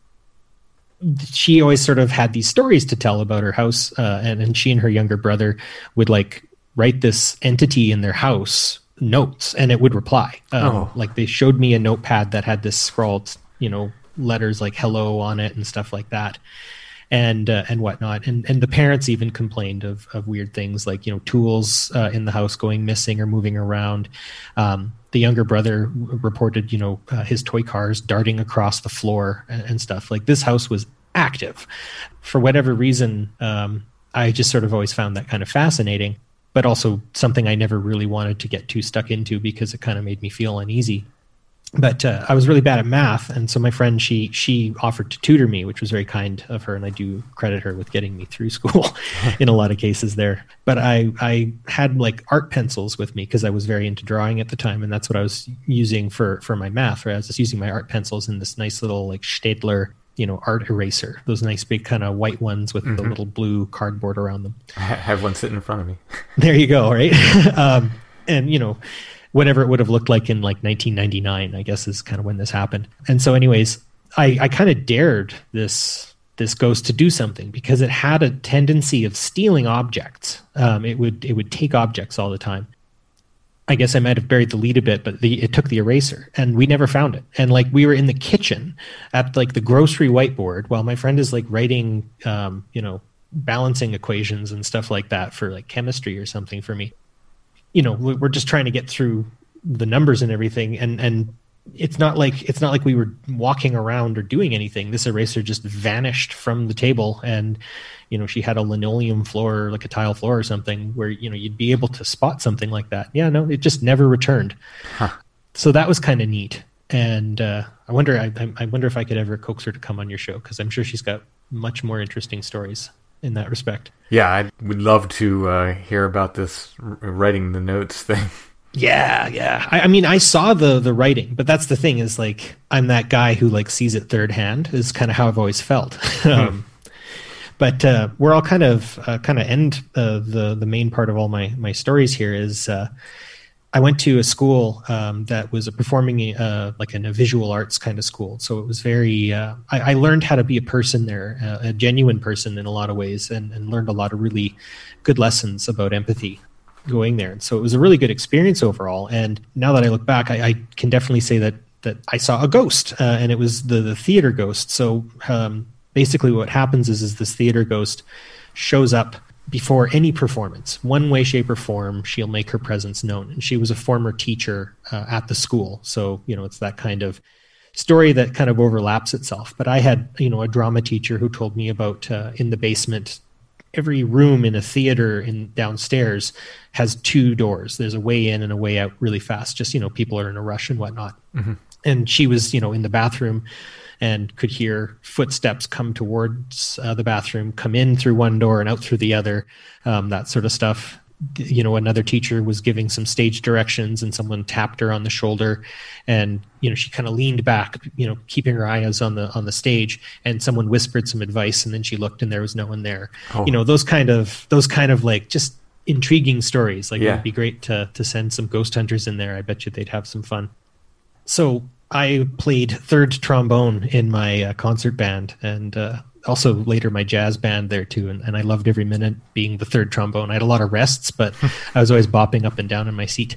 she always sort of had these stories to tell about her house, and she and her younger brother would like write this entity in their house notes, and it would reply. Like they showed me a notepad that had this scrawled, letters like hello on it and stuff like that, and whatnot. And the parents even complained of weird things like, tools in the house going missing or moving around. The younger brother reported, his toy cars darting across the floor and stuff. Like this house was active. For whatever reason, I just sort of always found that kind of fascinating, but also something I never really wanted to get too stuck into because it kind of made me feel uneasy. But I was really bad at math, and so my friend, she offered to tutor me, which was very kind of her, and I do credit her with getting me through school in a lot of cases there. But I had like art pencils with me because I was very into drawing at the time, and that's what I was using for my math. Right? I was just using my art pencils and this nice little like Staedtler, art eraser, those nice big kind of white ones with the little blue cardboard around them. I have one sitting in front of me. There you go, right? And whatever it would have looked like in like 1999, I guess is kind of when this happened. And so anyways, I kind of dared this ghost to do something because it had a tendency of stealing objects. It would take objects all the time. I guess I might have buried the lead a bit, but it took the eraser and we never found it. And like we were in the kitchen at like the grocery whiteboard while my friend is like writing, balancing equations and stuff like that for like chemistry or something for me. We're just trying to get through the numbers and everything. And it's not like we were walking around or doing anything. This eraser just vanished from the table. And, she had a linoleum floor, like a tile floor or something where, you'd be able to spot something like that. Yeah, no, it just never returned. Huh. So that was kind of neat. And I wonder if I could ever coax her to come on your show, because I'm sure she's got much more interesting stories in that respect. Yeah, I would love to hear about this writing the notes thing. Yeah. I mean, I saw the writing, but that's the thing is like, I'm that guy who like sees it third hand is kind of how I've always felt. But we're all kind of end the main part of all my stories here is I went to a school that was a performing like in a visual arts kind of school. So it was very I learned how to be a person there, a genuine person in a lot of ways, and learned a lot of really good lessons about empathy going there. And so it was a really good experience overall. And now that I look back, I can definitely say that I saw a ghost, and it was the theater ghost. So basically what happens is this theater ghost shows up before any performance. One way, shape, or form, she'll make her presence known. And she was a former teacher at the school. So, it's that kind of story that kind of overlaps itself. But I had, a drama teacher who told me about in the basement, every room in a theater in downstairs has 2 doors. There's a way in and a way out really fast. Just, people are in a rush and whatnot. Mm-hmm. And she was, in the bathroom and could hear footsteps come towards the bathroom, come in through one door and out through the other, that sort of stuff. Another teacher was giving some stage directions and someone tapped her on the shoulder, and she kind of leaned back, keeping her eyes on the stage, and someone whispered some advice, and then she looked and there was no one there. Those kind of like just intriguing stories. Like, it would be great to send some ghost hunters in there. I bet you they'd have some fun. So I played third trombone in my concert band, and also later my jazz band there too, and I loved every minute being the third trombone. I had a lot of rests, but I was always bopping up and down in my seat.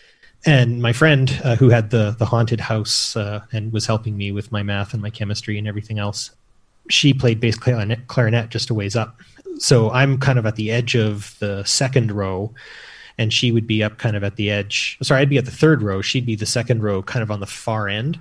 And my friend who had the haunted house and was helping me with my math and my chemistry and everything else, she played bass clarinet just a ways up. So I'm kind of at the edge of the second row, and she would be up kind of at the edge. Sorry, I'd be at the third row. She'd be the second row, kind of on the far end.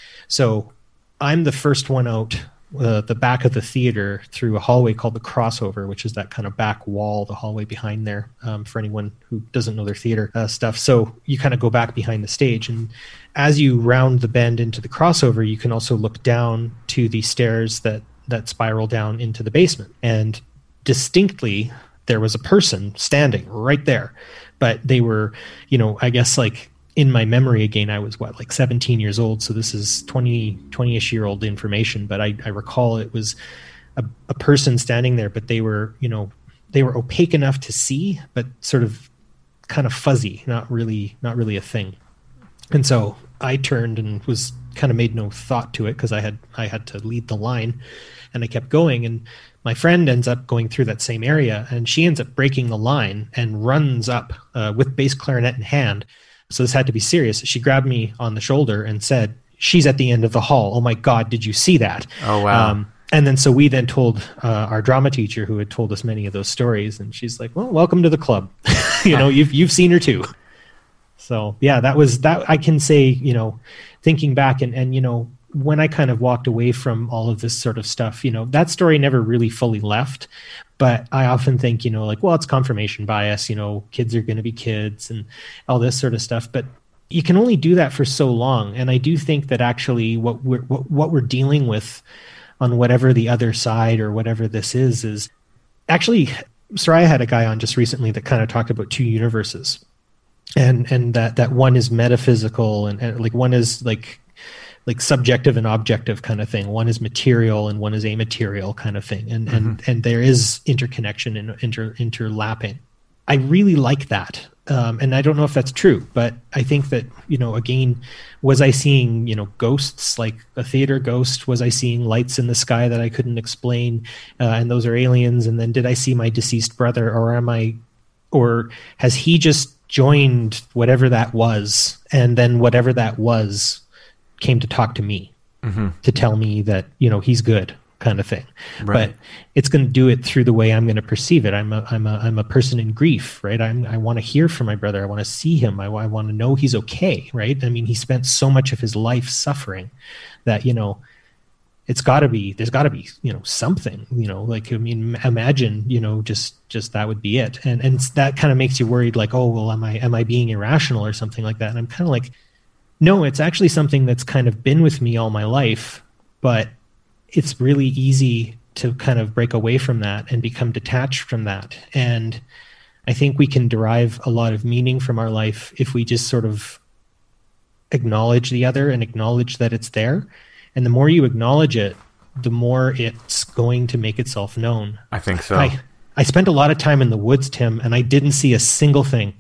So I'm the first one out the back of the theater through a hallway called the crossover, which is that kind of back wall, the hallway behind there, for anyone who doesn't know their theater stuff. So you kind of go back behind the stage, and as you round the bend into the crossover, you can also look down to the stairs that spiral down into the basement. And distinctly, there was a person standing right there, but they were, I guess like, in my memory again, I was 17 years old. So this is 20-ish year old information, but I recall it was a person standing there, but they were opaque enough to see, but sort of kind of fuzzy, not really a thing. And so I turned and was kind of made no thought to it, because I had to lead the line, and I kept going, and my friend ends up going through that same area, and she ends up breaking the line and runs up with bass clarinet in hand. So this had to be serious. She grabbed me on the shoulder and said, "She's at the end of the hall. Oh my God, did you see that?" Oh, wow. And then so we then told our drama teacher, who had told us many of those stories, and she's like, "Well, welcome to the club. You've seen her too." So yeah, that was that. I can say, thinking back and when I kind of walked away from all of this sort of stuff, that story never really fully left. But I often think, it's confirmation bias, kids are going to be kids and all this sort of stuff. But you can only do that for so long. And I do think that actually what we're dealing with on whatever the other side or whatever this is actually, Soraya had a guy on just recently that kind of talked about 2 universes, and that one is metaphysical and like one is like subjective and objective kind of thing. One is material and one is amaterial kind of thing. And there is interconnection and interlapping. I really like that. And I don't know if that's true, but I think that, again, was I seeing, ghosts, like a theater ghost? Was I seeing lights in the sky that I couldn't explain? And those are aliens. And then did I see my deceased brother, or has he just joined whatever that was? And then whatever that was came to talk to me, to tell me that, he's good, kind of thing. Right. But it's going to do it through the way I'm going to perceive it. I'm a person in grief, right? I want to hear from my brother. I want to see him. I want to know he's okay, right? I mean, he spent so much of his life suffering that, there's got to be, something, imagine, just that would be it. And that kind of makes you worried, like, oh, well, am I being irrational or something like that? And I'm kind of like, no, it's actually something that's kind of been with me all my life, but it's really easy to kind of break away from that and become detached from that. And I think we can derive a lot of meaning from our life if we just sort of acknowledge the other and acknowledge that it's there. And the more you acknowledge it, the more it's going to make itself known. I think so. I spent a lot of time in the woods, Tim, and I didn't see a single thing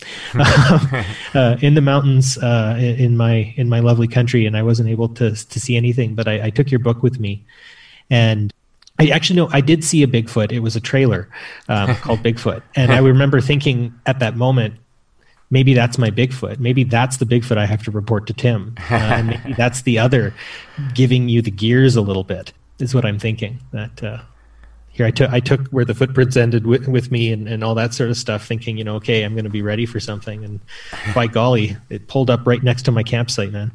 in the mountains in my lovely country, and I wasn't able to see anything. But I took your book with me, and I did see a Bigfoot. It was a trailer called Bigfoot, and I remember thinking at that moment, maybe that's my Bigfoot. Maybe that's the Bigfoot I have to report to Tim, and maybe that's the other giving you the gears a little bit. Is what I'm thinking. That. Here I took where the footprints ended with me and all that sort of stuff, thinking, okay, I'm going to be ready for something. And by golly, it pulled up right next to my campsite, man.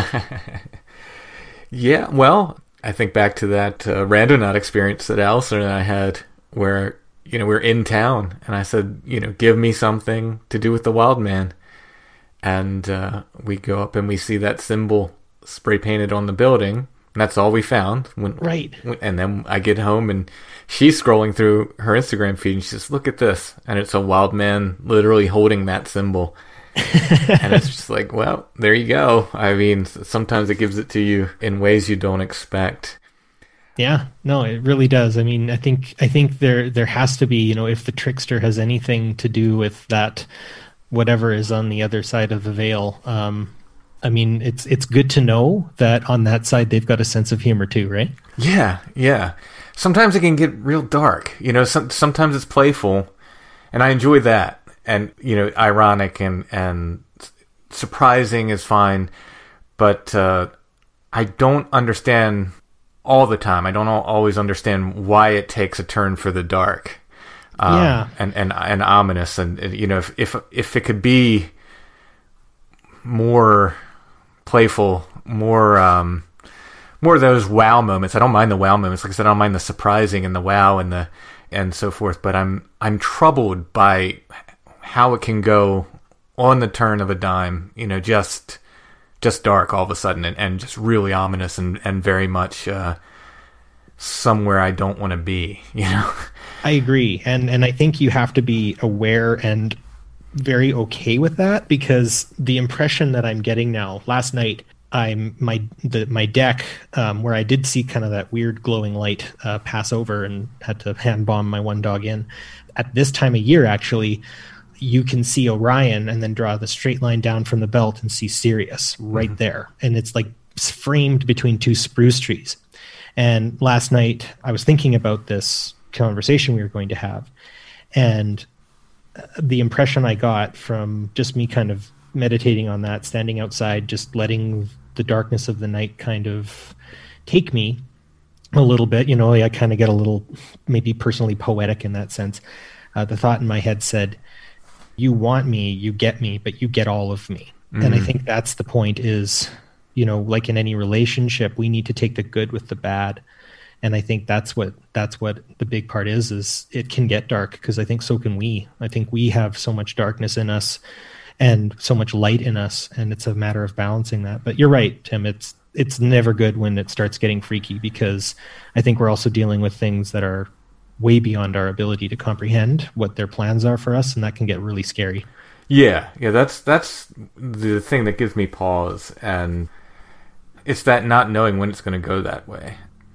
Yeah, well, I think back to that Randonaut experience that Alistair and I had where, we're in town, and I said, give me something to do with the wild man. And we go up and we see that symbol spray painted on the building. And that's all we found. Right. And then I get home and she's scrolling through her Instagram feed and she says, look at this. And it's a wild man literally holding that symbol. And it's just like, well, there you go. I mean, sometimes it gives it to you in ways you don't expect. Yeah, no, it really does. I mean, I think there has to be, if the trickster has anything to do with that, whatever is on the other side of the veil. I mean, it's good to know that on that side they've got a sense of humor too, right? Yeah. Sometimes it can get real dark. Sometimes it's playful, and I enjoy that. And ironic and surprising is fine, but I don't understand all the time. I don't always understand why it takes a turn for the dark. And ominous, and if it could be more playful, more of those wow moments. I don't mind the wow moments. Like I said, I don't mind the surprising and the wow and so forth. But I'm troubled by how it can go on the turn of a dime. Just dark all of a sudden, and just really ominous and very much somewhere I don't want to be. I agree, and I think you have to be aware and very okay with that, because the impression that I'm getting now, last night, my deck, where I did see kind of that weird glowing light pass over and had to hand bomb my one dog in. At this time of year, actually, you can see Orion and then draw the straight line down from the belt and see Sirius right there, and it's like framed between two spruce trees. And last night, I was thinking about this conversation we were going to have, and the impression I got from just me kind of meditating on that, standing outside, just letting the darkness of the night kind of take me a little bit. I kind of get a little maybe personally poetic in that sense. The thought in my head said, you want me, you get me, but you get all of me. Mm-hmm. And I think that's the point is, like in any relationship, we need to take the good with the bad. And I think that's what the big part is it can get dark, because I think so can we. I think we have so much darkness in us and so much light in us, and it's a matter of balancing that. But you're right, Tim. It's never good when it starts getting freaky, because I think we're also dealing with things that are way beyond our ability to comprehend what their plans are for us, and that can get really scary. Yeah, that's the thing that gives me pause, and it's that not knowing when it's going to go that way.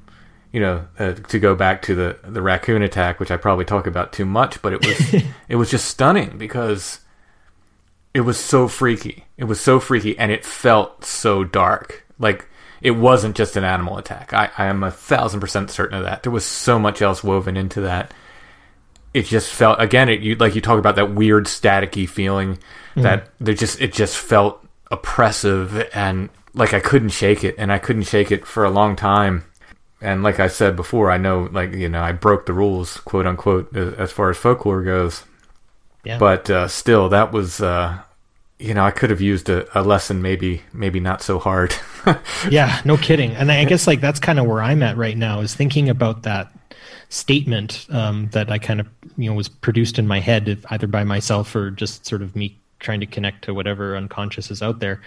To go back to the raccoon attack, which I probably talk about too much, but it was just stunning because it was so freaky. It was so freaky, and it felt so dark. Like, it wasn't just an animal attack. I am 1,000% certain of that. There was so much else woven into that. It just felt, again, you talk about that weird staticky feeling that it just felt oppressive, and like I couldn't shake it, and I couldn't shake it for a long time. And like I said before, I know, I broke the rules, quote unquote, as far as folklore goes. Yeah. But still, that was, I could have used a lesson, maybe not so hard. Yeah, no kidding. And I guess that's kind of where I'm at right now, is thinking about that statement that I kind of, was produced in my head, either by myself or just sort of me trying to connect to whatever unconscious is out there.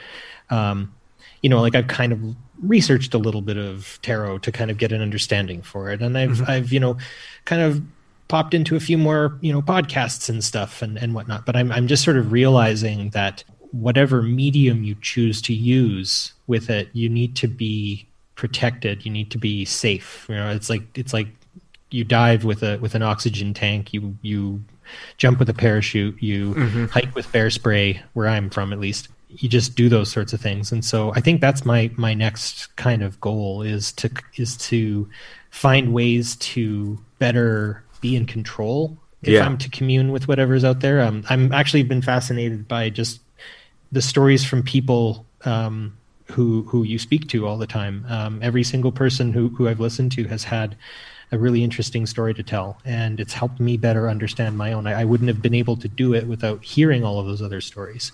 I've kind of researched a little bit of tarot to kind of get an understanding for it. And I've kind of popped into a few more, podcasts and stuff and whatnot. But I'm just sort of realizing that whatever medium you choose to use with it, you need to be protected. You need to be safe. It's like you dive with an oxygen tank, you jump with a parachute, you hike with bear spray, where I'm from at least. You just do those sorts of things. And so I think that's my next kind of goal is to find ways to better be in control if I'm to commune with whatever's out there. I'm actually been fascinated by just the stories from people who you speak to all the time. Every single person who I've listened to has had a really interesting story to tell, and it's helped me better understand my own. I wouldn't have been able to do it without hearing all of those other stories.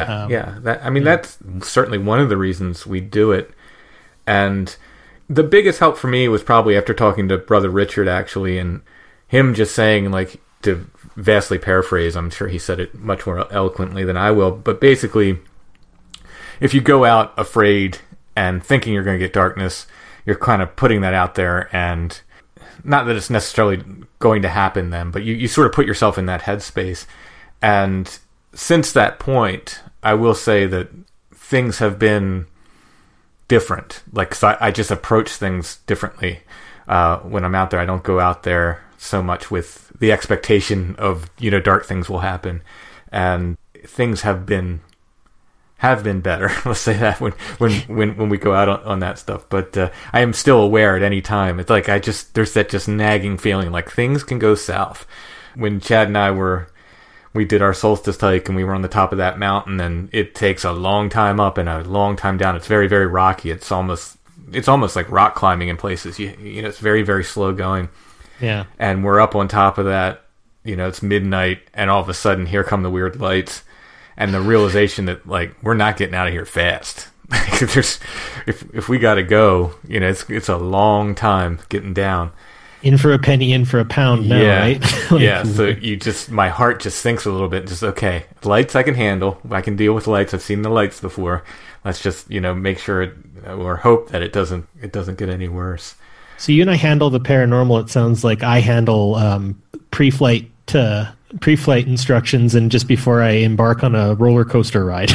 That's certainly one of the reasons we do it. And the biggest help for me was probably after talking to Brother Richard, actually, and him just saying, like, to vastly paraphrase, I'm sure he said it much more eloquently than I will, but basically, if you go out afraid and thinking you're going to get darkness, you're kind of putting that out there, and not that it's necessarily going to happen then, but you sort of put yourself in that headspace. And since that point, I will say that things have been different. Like, 'cause I just approach things differently when I'm out there. I don't go out there so much with the expectation of, dark things will happen. And things have been better. Let's say that when we go out on that stuff. But I am still aware at any time. It's like there's that just nagging feeling like things can go south. When Chad and I we did our solstice hike and we were on the top of that mountain, and it takes a long time up and a long time down. It's very, very rocky. It's almost like rock climbing in places. It's very, very slow going. Yeah. And we're up on top of that. It's midnight, and all of a sudden here come the weird lights. And the realization that, like, we're not getting out of here fast. If we got to go, it's a long time getting down. In for a penny, in for a pound now, right? Yeah, so my heart just sinks a little bit. Just, okay, lights I can handle. I can deal with lights. I've seen the lights before. Let's just, make sure or hope that it doesn't get any worse. So you and I handle the paranormal. It sounds like I handle pre-flight instructions, and just before I embark on a roller coaster ride.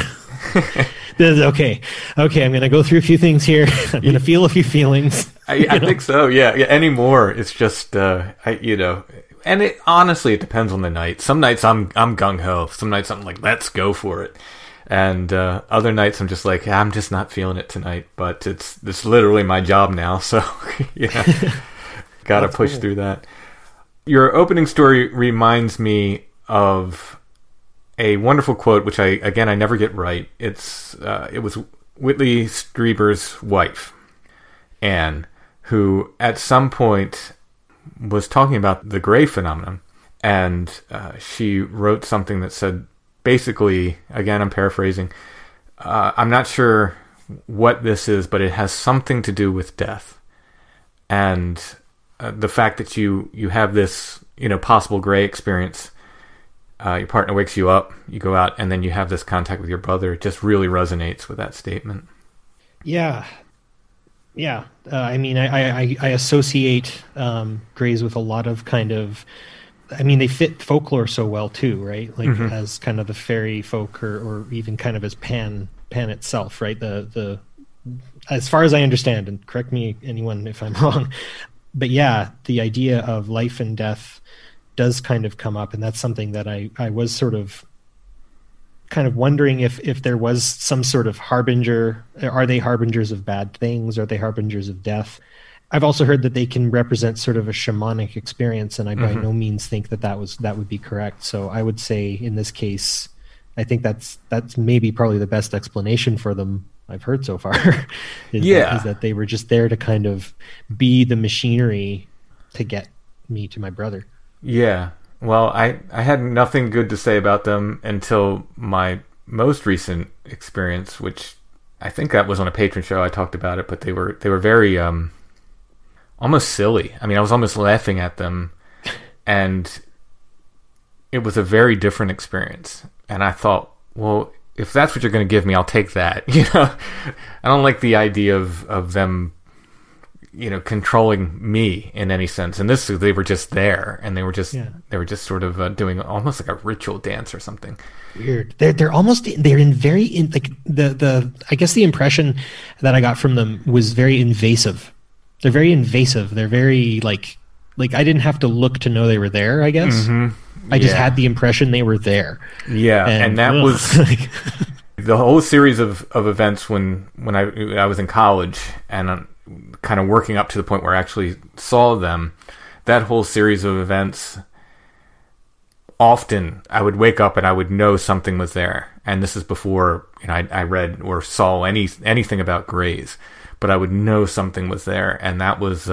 Okay, I'm going to go through a few things here. I'm going to feel a few feelings. I think so. Yeah. Anymore, it's just and it honestly, it depends on the night. Some nights I'm gung ho. Some nights I'm like, let's go for it. And other nights I'm just like, I'm just not feeling it tonight. But it's literally my job now, so got to push through that. Your opening story reminds me of a wonderful quote, which I never get right. It was Whitley Strieber's wife, Anne, who at some point was talking about the gray phenomenon, and she wrote something that said, basically, again, I'm paraphrasing, I'm not sure what this is, but it has something to do with death. And the fact that you have this, possible gray experience, your partner wakes you up, you go out, and then you have this contact with your brother, just really resonates with that statement. Yeah. I mean, I associate grays with a lot of kind of, I mean, they fit folklore so well too, right? Like as kind of the fairy folk, or even kind of as Pan itself, right? The as far as I understand, and correct me anyone if I'm wrong, but yeah, the idea of life and death does kind of come up, and that's something that I was sort of kind of wondering if there was some sort of harbinger. Are they harbingers of bad things? Are they harbingers of death? I've also heard that they can represent sort of a shamanic experience, and I by no means think that would be correct. So I would say in this case, I think that's maybe probably the best explanation for them I've heard so far. is that they were just there to kind of be the machinery to get me to my brother. Yeah. Well, I had nothing good to say about them until my most recent experience, which I think that was on a patron show. I talked about it, but they were very almost silly. I mean, I was almost laughing at them, and it was a very different experience. And I thought, well, if that's what you're going to give me, I'll take that. I don't like the idea of them, controlling me in any sense. And this, they were just there, and they were just sort of doing almost like a ritual dance or something. Weird. They're like the I guess the impression that I got from them was very invasive. They're very invasive. They're very like I didn't have to look to know they were there, I guess. I just had the impression they were there. Yeah, and that was the whole series of events when I was in college and kind of working up to the point where I actually saw them. That whole series of events, often I would wake up and I would know something was there. And this is before I read or saw anything about grays, but I would know something was there, and that was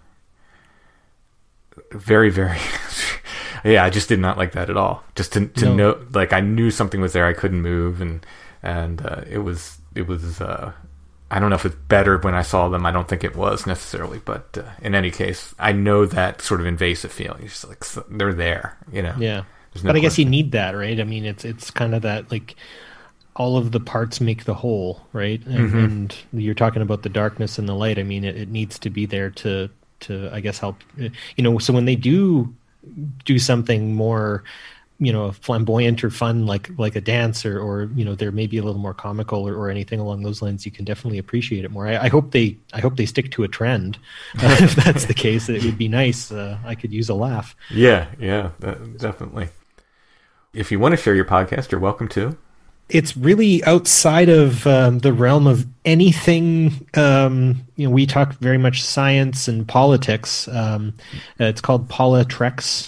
very, very. Yeah, I just did not like that at all. Just to know, like, I knew something was there. I couldn't move, and it was I don't know if it's better when I saw them. I don't think it was necessarily, but in any case, I know that sort of invasive feeling. It's just like they're there, you know. Yeah, no but I guess you need that, right? I mean, it's kind of that, like, all of the parts make the whole, right? And you're talking about the darkness and the light. I mean, it needs to be there to I guess help, you know. So when they do something more, you know, flamboyant or fun, like a dance, or you know, there may be a little more comical or anything along those lines, you can definitely appreciate it more. I hope they stick to a trend. If that's the case, it would be nice. I could use a laugh. Yeah, definitely. If you want to share your podcast, you're welcome to. It's really outside of the realm of anything. You know, we talk very much science and politics. It's called Politreks,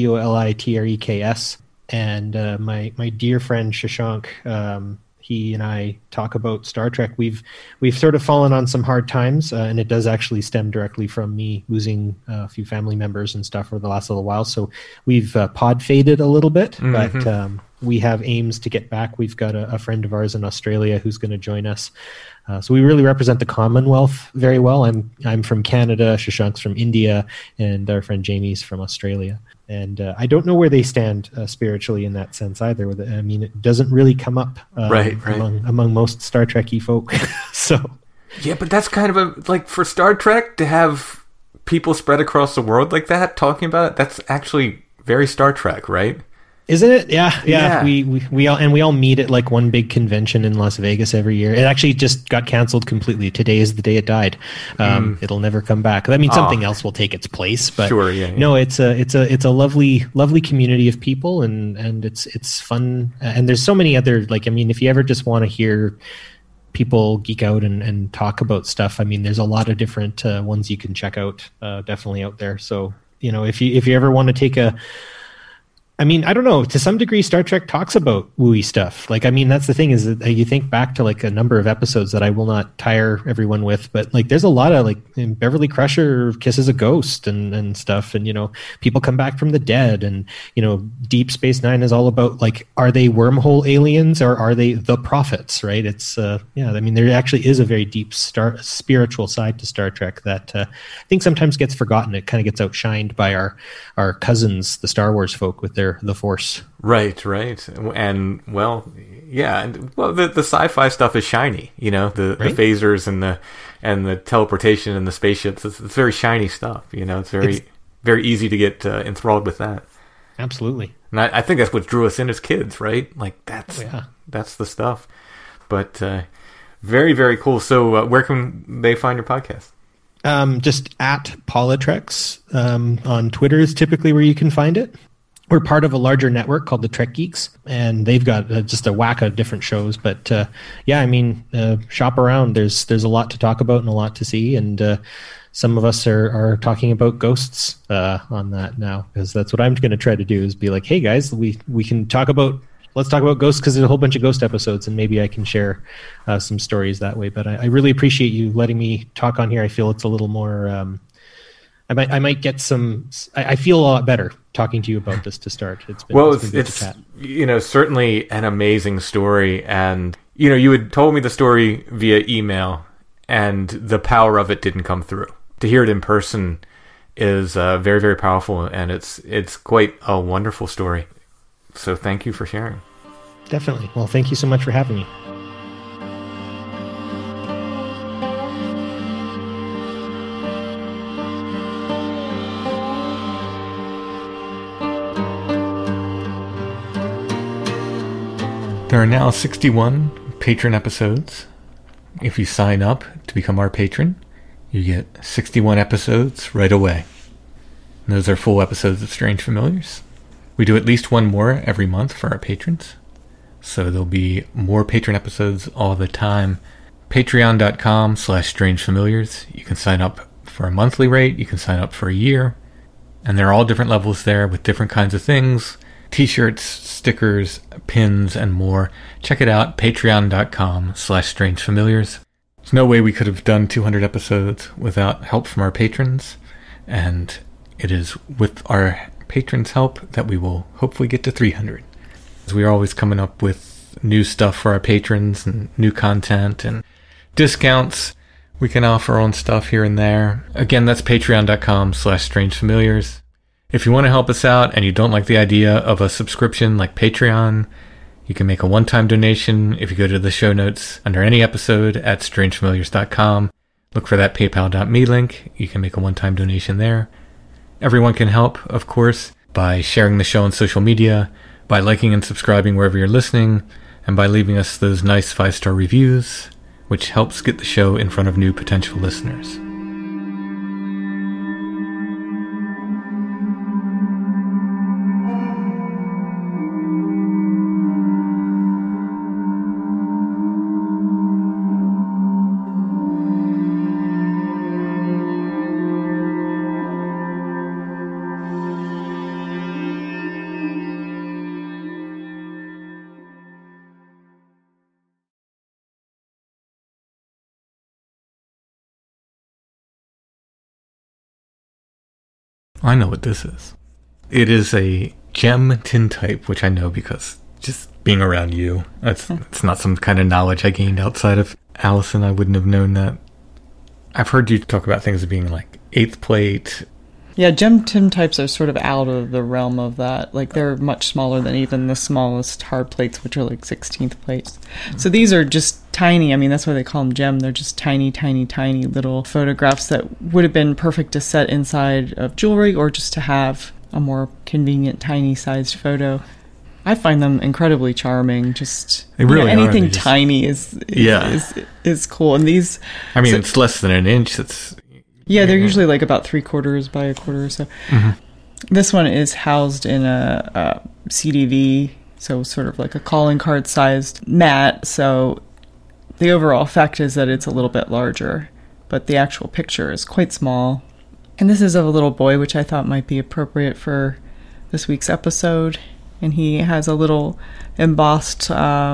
Politreks, and my dear friend Shashank, he and I talk about Star Trek. We've sort of fallen on some hard times, and it does actually stem directly from me losing a few family members and stuff over the last little while. So we've pod faded a little bit, but we have aims to get back. We've got a friend of ours in Australia who's going to join us. So we really represent the Commonwealth very well. I'm from Canada, Shashank's from India, and our friend Jamie's from Australia. And I don't know where they stand spiritually in that sense either. I mean, it doesn't really come up right. among most Star Trek-y folk. So yeah, but that's kind of like for Star Trek to have people spread across the world like that talking about it. That's actually very Star Trek, right? Isn't it? Yeah. We all meet at like one big convention in Las Vegas every year. It actually just got canceled completely. Today is the day it died. It'll never come back. I mean, something else will take its place. But sure, yeah. No, it's a lovely community of people, and it's fun. And there's so many other, like, I mean, if you ever just want to hear people geek out and talk about stuff, I mean, there's a lot of different ones you can check out. Definitely out there. So, you know, if you ever want to take I mean, I don't know, to some degree, Star Trek talks about wooey stuff. Like, I mean, that's the thing, is that you think back to like a number of episodes that I will not tire everyone with, but like there's a lot of, like, in Beverly Crusher kisses a ghost and stuff. And, you know, people come back from the dead, and, you know, Deep Space Nine is all about, like, are they wormhole aliens or are they the prophets, right? It's, I mean, there actually is a very deep spiritual side to Star Trek that I think sometimes gets forgotten. It kind of gets outshined by our cousins, the Star Wars folk, with the Force. Right. And, well, yeah. Well, the sci-fi stuff is shiny, you know, the phasers and the teleportation and the spaceships. It's very shiny stuff, you know. It's very easy to get enthralled with that. Absolutely. And I think that's what drew us in as kids, right? Like, that's the stuff. But very, very cool. So where can they find your podcast? Just at Politreks on Twitter is typically where you can find it. We're part of a larger network called the Trek Geeks, and they've got just a whack of different shows. But I mean, shop around. There's a lot to talk about and a lot to see, and some of us are talking about ghosts on that now, because that's what I'm going to try to do, is be like, hey guys, we can let's talk about ghosts, because there's a whole bunch of ghost episodes, and maybe I can share some stories that way. But I really appreciate you letting me talk on here. I feel it's a little more. I might get some. I feel a lot better talking to you about this to start. It's good to chat. You know, certainly an amazing story, and you know, you had told me the story via email, and the power of it didn't come through. To hear it in person is very, very powerful, and it's quite a wonderful story. So thank you for sharing. Definitely. Well, thank you so much for having me. There are now 61 patron episodes. If you sign up to become our patron, you get 61 episodes right away. And those are full episodes of Strange Familiars. We do at least one more every month for our patrons, so there'll be more patron episodes all the time. Patreon.com/strangefamiliars. You can sign up for a monthly rate, you can sign up for a year, and there are all different levels there with different kinds of things. T-shirts, stickers, pins, and more. Check it out, patreon.com/strangefamiliars. There's no way we could have done 200 episodes without help from our patrons, and it is with our patrons' help that we will hopefully get to 300. We are always coming up with new stuff for our patrons and new content, and discounts we can offer on stuff here and there. Again, that's patreon.com/strangefamiliars. If you want to help us out and you don't like the idea of a subscription like Patreon, you can make a one-time donation if you go to the show notes under any episode at strangefamiliars.com. Look for that paypal.me link. You can make a one-time donation there. Everyone can help, of course, by sharing the show on social media, by liking and subscribing wherever you're listening, and by leaving us those nice 5-star reviews, which helps get the show in front of new potential listeners. I know what this is. It is a gem tintype, which I know because just being around you. It's not some kind of knowledge I gained outside of Allison. I wouldn't have known that. I've heard you talk about things as being like 8th plate. Yeah, gem tintypes are sort of out of the realm of that. Like, they're much smaller than even the smallest hard plates, which are like 16th plates. So these are just tiny. I mean, that's why they call them gem. They're just tiny, tiny, tiny little photographs that would have been perfect to set inside of jewelry or just to have a more convenient, tiny-sized photo. I find them incredibly charming. Just anything tiny is cool. And these, I mean, it's less than an inch. They're usually like about 3/4 by 1/4 or so. Mm-hmm. This one is housed in a CDV, so sort of like a calling card sized mat. So the overall effect is that it's a little bit larger, but the actual picture is quite small. And this is of a little boy, which I thought might be appropriate for this week's episode. And he has a little embossed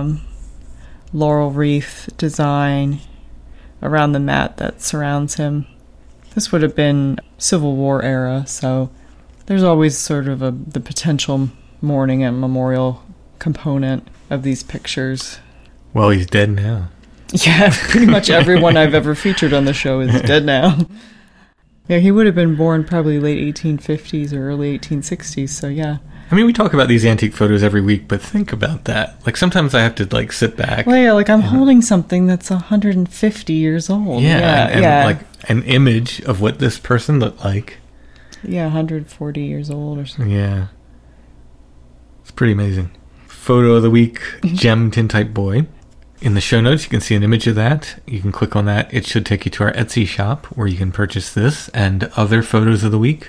laurel wreath design around the mat that surrounds him. This would have been Civil War era, so there's always sort of the potential mourning and memorial component of these pictures. Well, he's dead now. Yeah, pretty much everyone I've ever featured on the show is dead now. Yeah, he would have been born probably late 1850s or early 1860s, so yeah. I mean, we talk about these antique photos every week, but think about that. Like, sometimes I have to, like, sit back. Well, yeah, like, I'm holding something that's 150 years old. Yeah, like, an image of what this person looked like. Yeah, 140 years old or something. Yeah. It's pretty amazing. Photo of the week, gem tintype boy. In the show notes, you can see an image of that. You can click on that. It should take you to our Etsy shop, where you can purchase this and other photos of the week.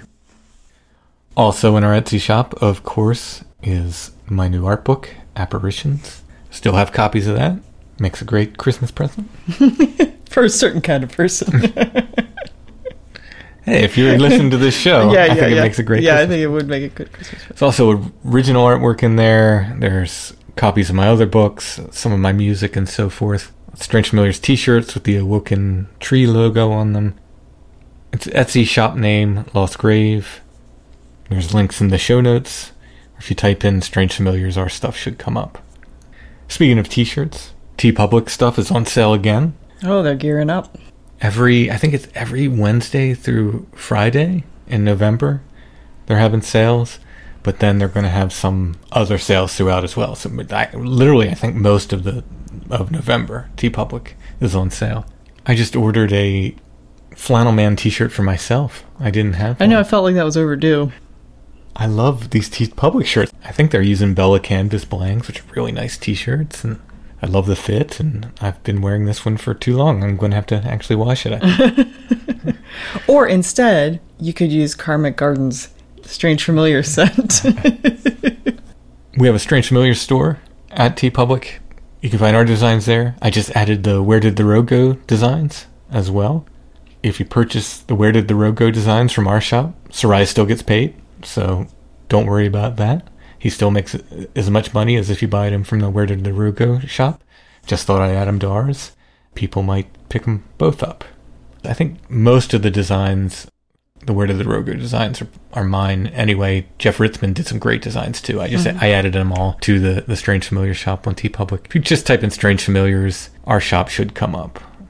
Also in our Etsy shop, of course, is my new art book, Apparitions. Still have copies of that. Makes a great Christmas present. For a certain kind of person. Hey, if you're listening to this show, I think it makes a great Christmas. Yeah, I think it would make a good Christmas present. There's also original artwork in there. There's copies of my other books, some of my music and so forth. Strange Familiars t-shirts with the Awoken Tree logo on them. It's Etsy shop name, Lost Grave. There's links in the show notes. If you type in Strange Familiars, our stuff should come up. Speaking of t-shirts, TeePublic stuff is on sale again. Oh, they're gearing up. I think it's every Wednesday through Friday in November. They're having sales, but then they're going to have some other sales throughout as well. So I think most of November, TeePublic is on sale. I just ordered a Flannel Man t-shirt for myself. I didn't have one. I know, I felt like that was overdue. I love these TeePublic shirts. I think they're using Bella Canvas blanks, which are really nice t-shirts, and I love the fit, and I've been wearing this one for too long. I'm going to have to actually wash it. Or instead, you could use Karmic Garden's Strange Familiar scent. We have a Strange Familiar store at TeePublic. You can find our designs there. I just added the Where Did the Road Go designs as well. If you purchase the Where Did the Road Go designs from our shop, Sarai still gets paid, so don't worry about that. He still makes as much money as if you buy them from the Where Did the Road Go shop. Just thought I'd add them to ours. People might pick them both up. I think most of the designs, the Where Did the Road Go designs, are mine anyway. Jeff Ritzman did some great designs too. I added them all to the Strange Familiars shop on TeePublic. If you just type in Strange Familiars, our shop should come up.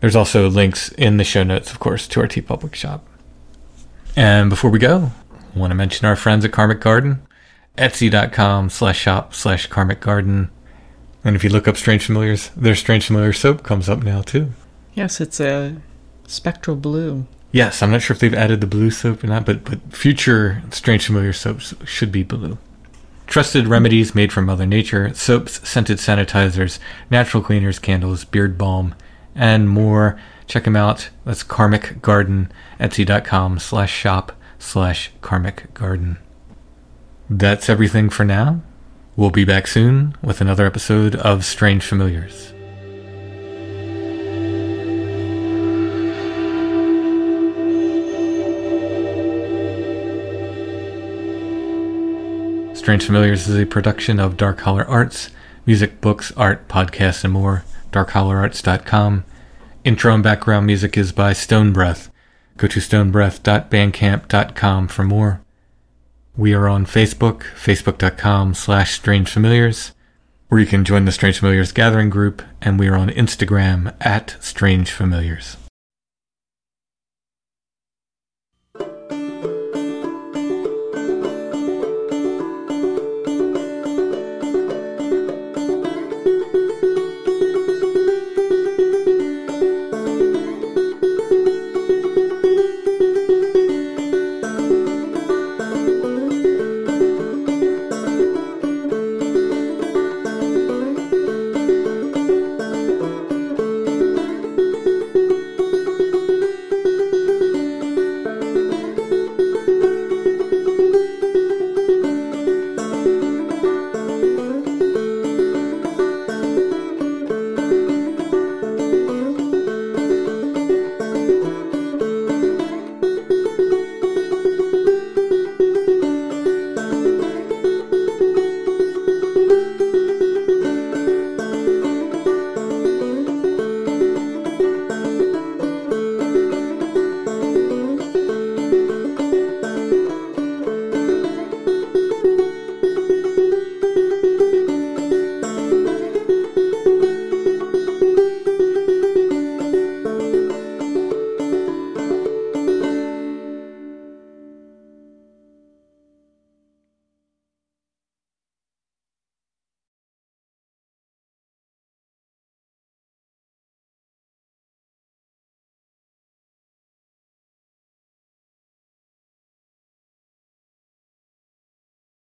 There's also links in the show notes, of course, to our TeePublic shop. And before we go, I want to mention our friends at Karmic Garden, Etsy.com/shop/Karmic Garden. And if you look up Strange Familiars, their Strange Familiar soap comes up now too. Yes, it's a spectral blue. Yes, I'm not sure if they've added the blue soap or not, but future Strange Familiar soaps should be blue. Trusted remedies made from Mother Nature, soaps, scented sanitizers, natural cleaners, candles, beard balm, and more. Check them out. That's Karmic Garden, Etsy.com/shop/Karmic Garden. That's everything for now. We'll be back soon with another episode of Strange Familiars. Strange Familiars is a production of Dark Holler Arts, music, books, art, podcasts, and more. DarkHollerArts.com. Intro and background music is by Stone Breath. Go to stonebreath.bandcamp.com for more. We are on Facebook, facebook.com/strangefamiliars, where you can join the Strange Familiars gathering group, and we are on Instagram @strangefamiliars.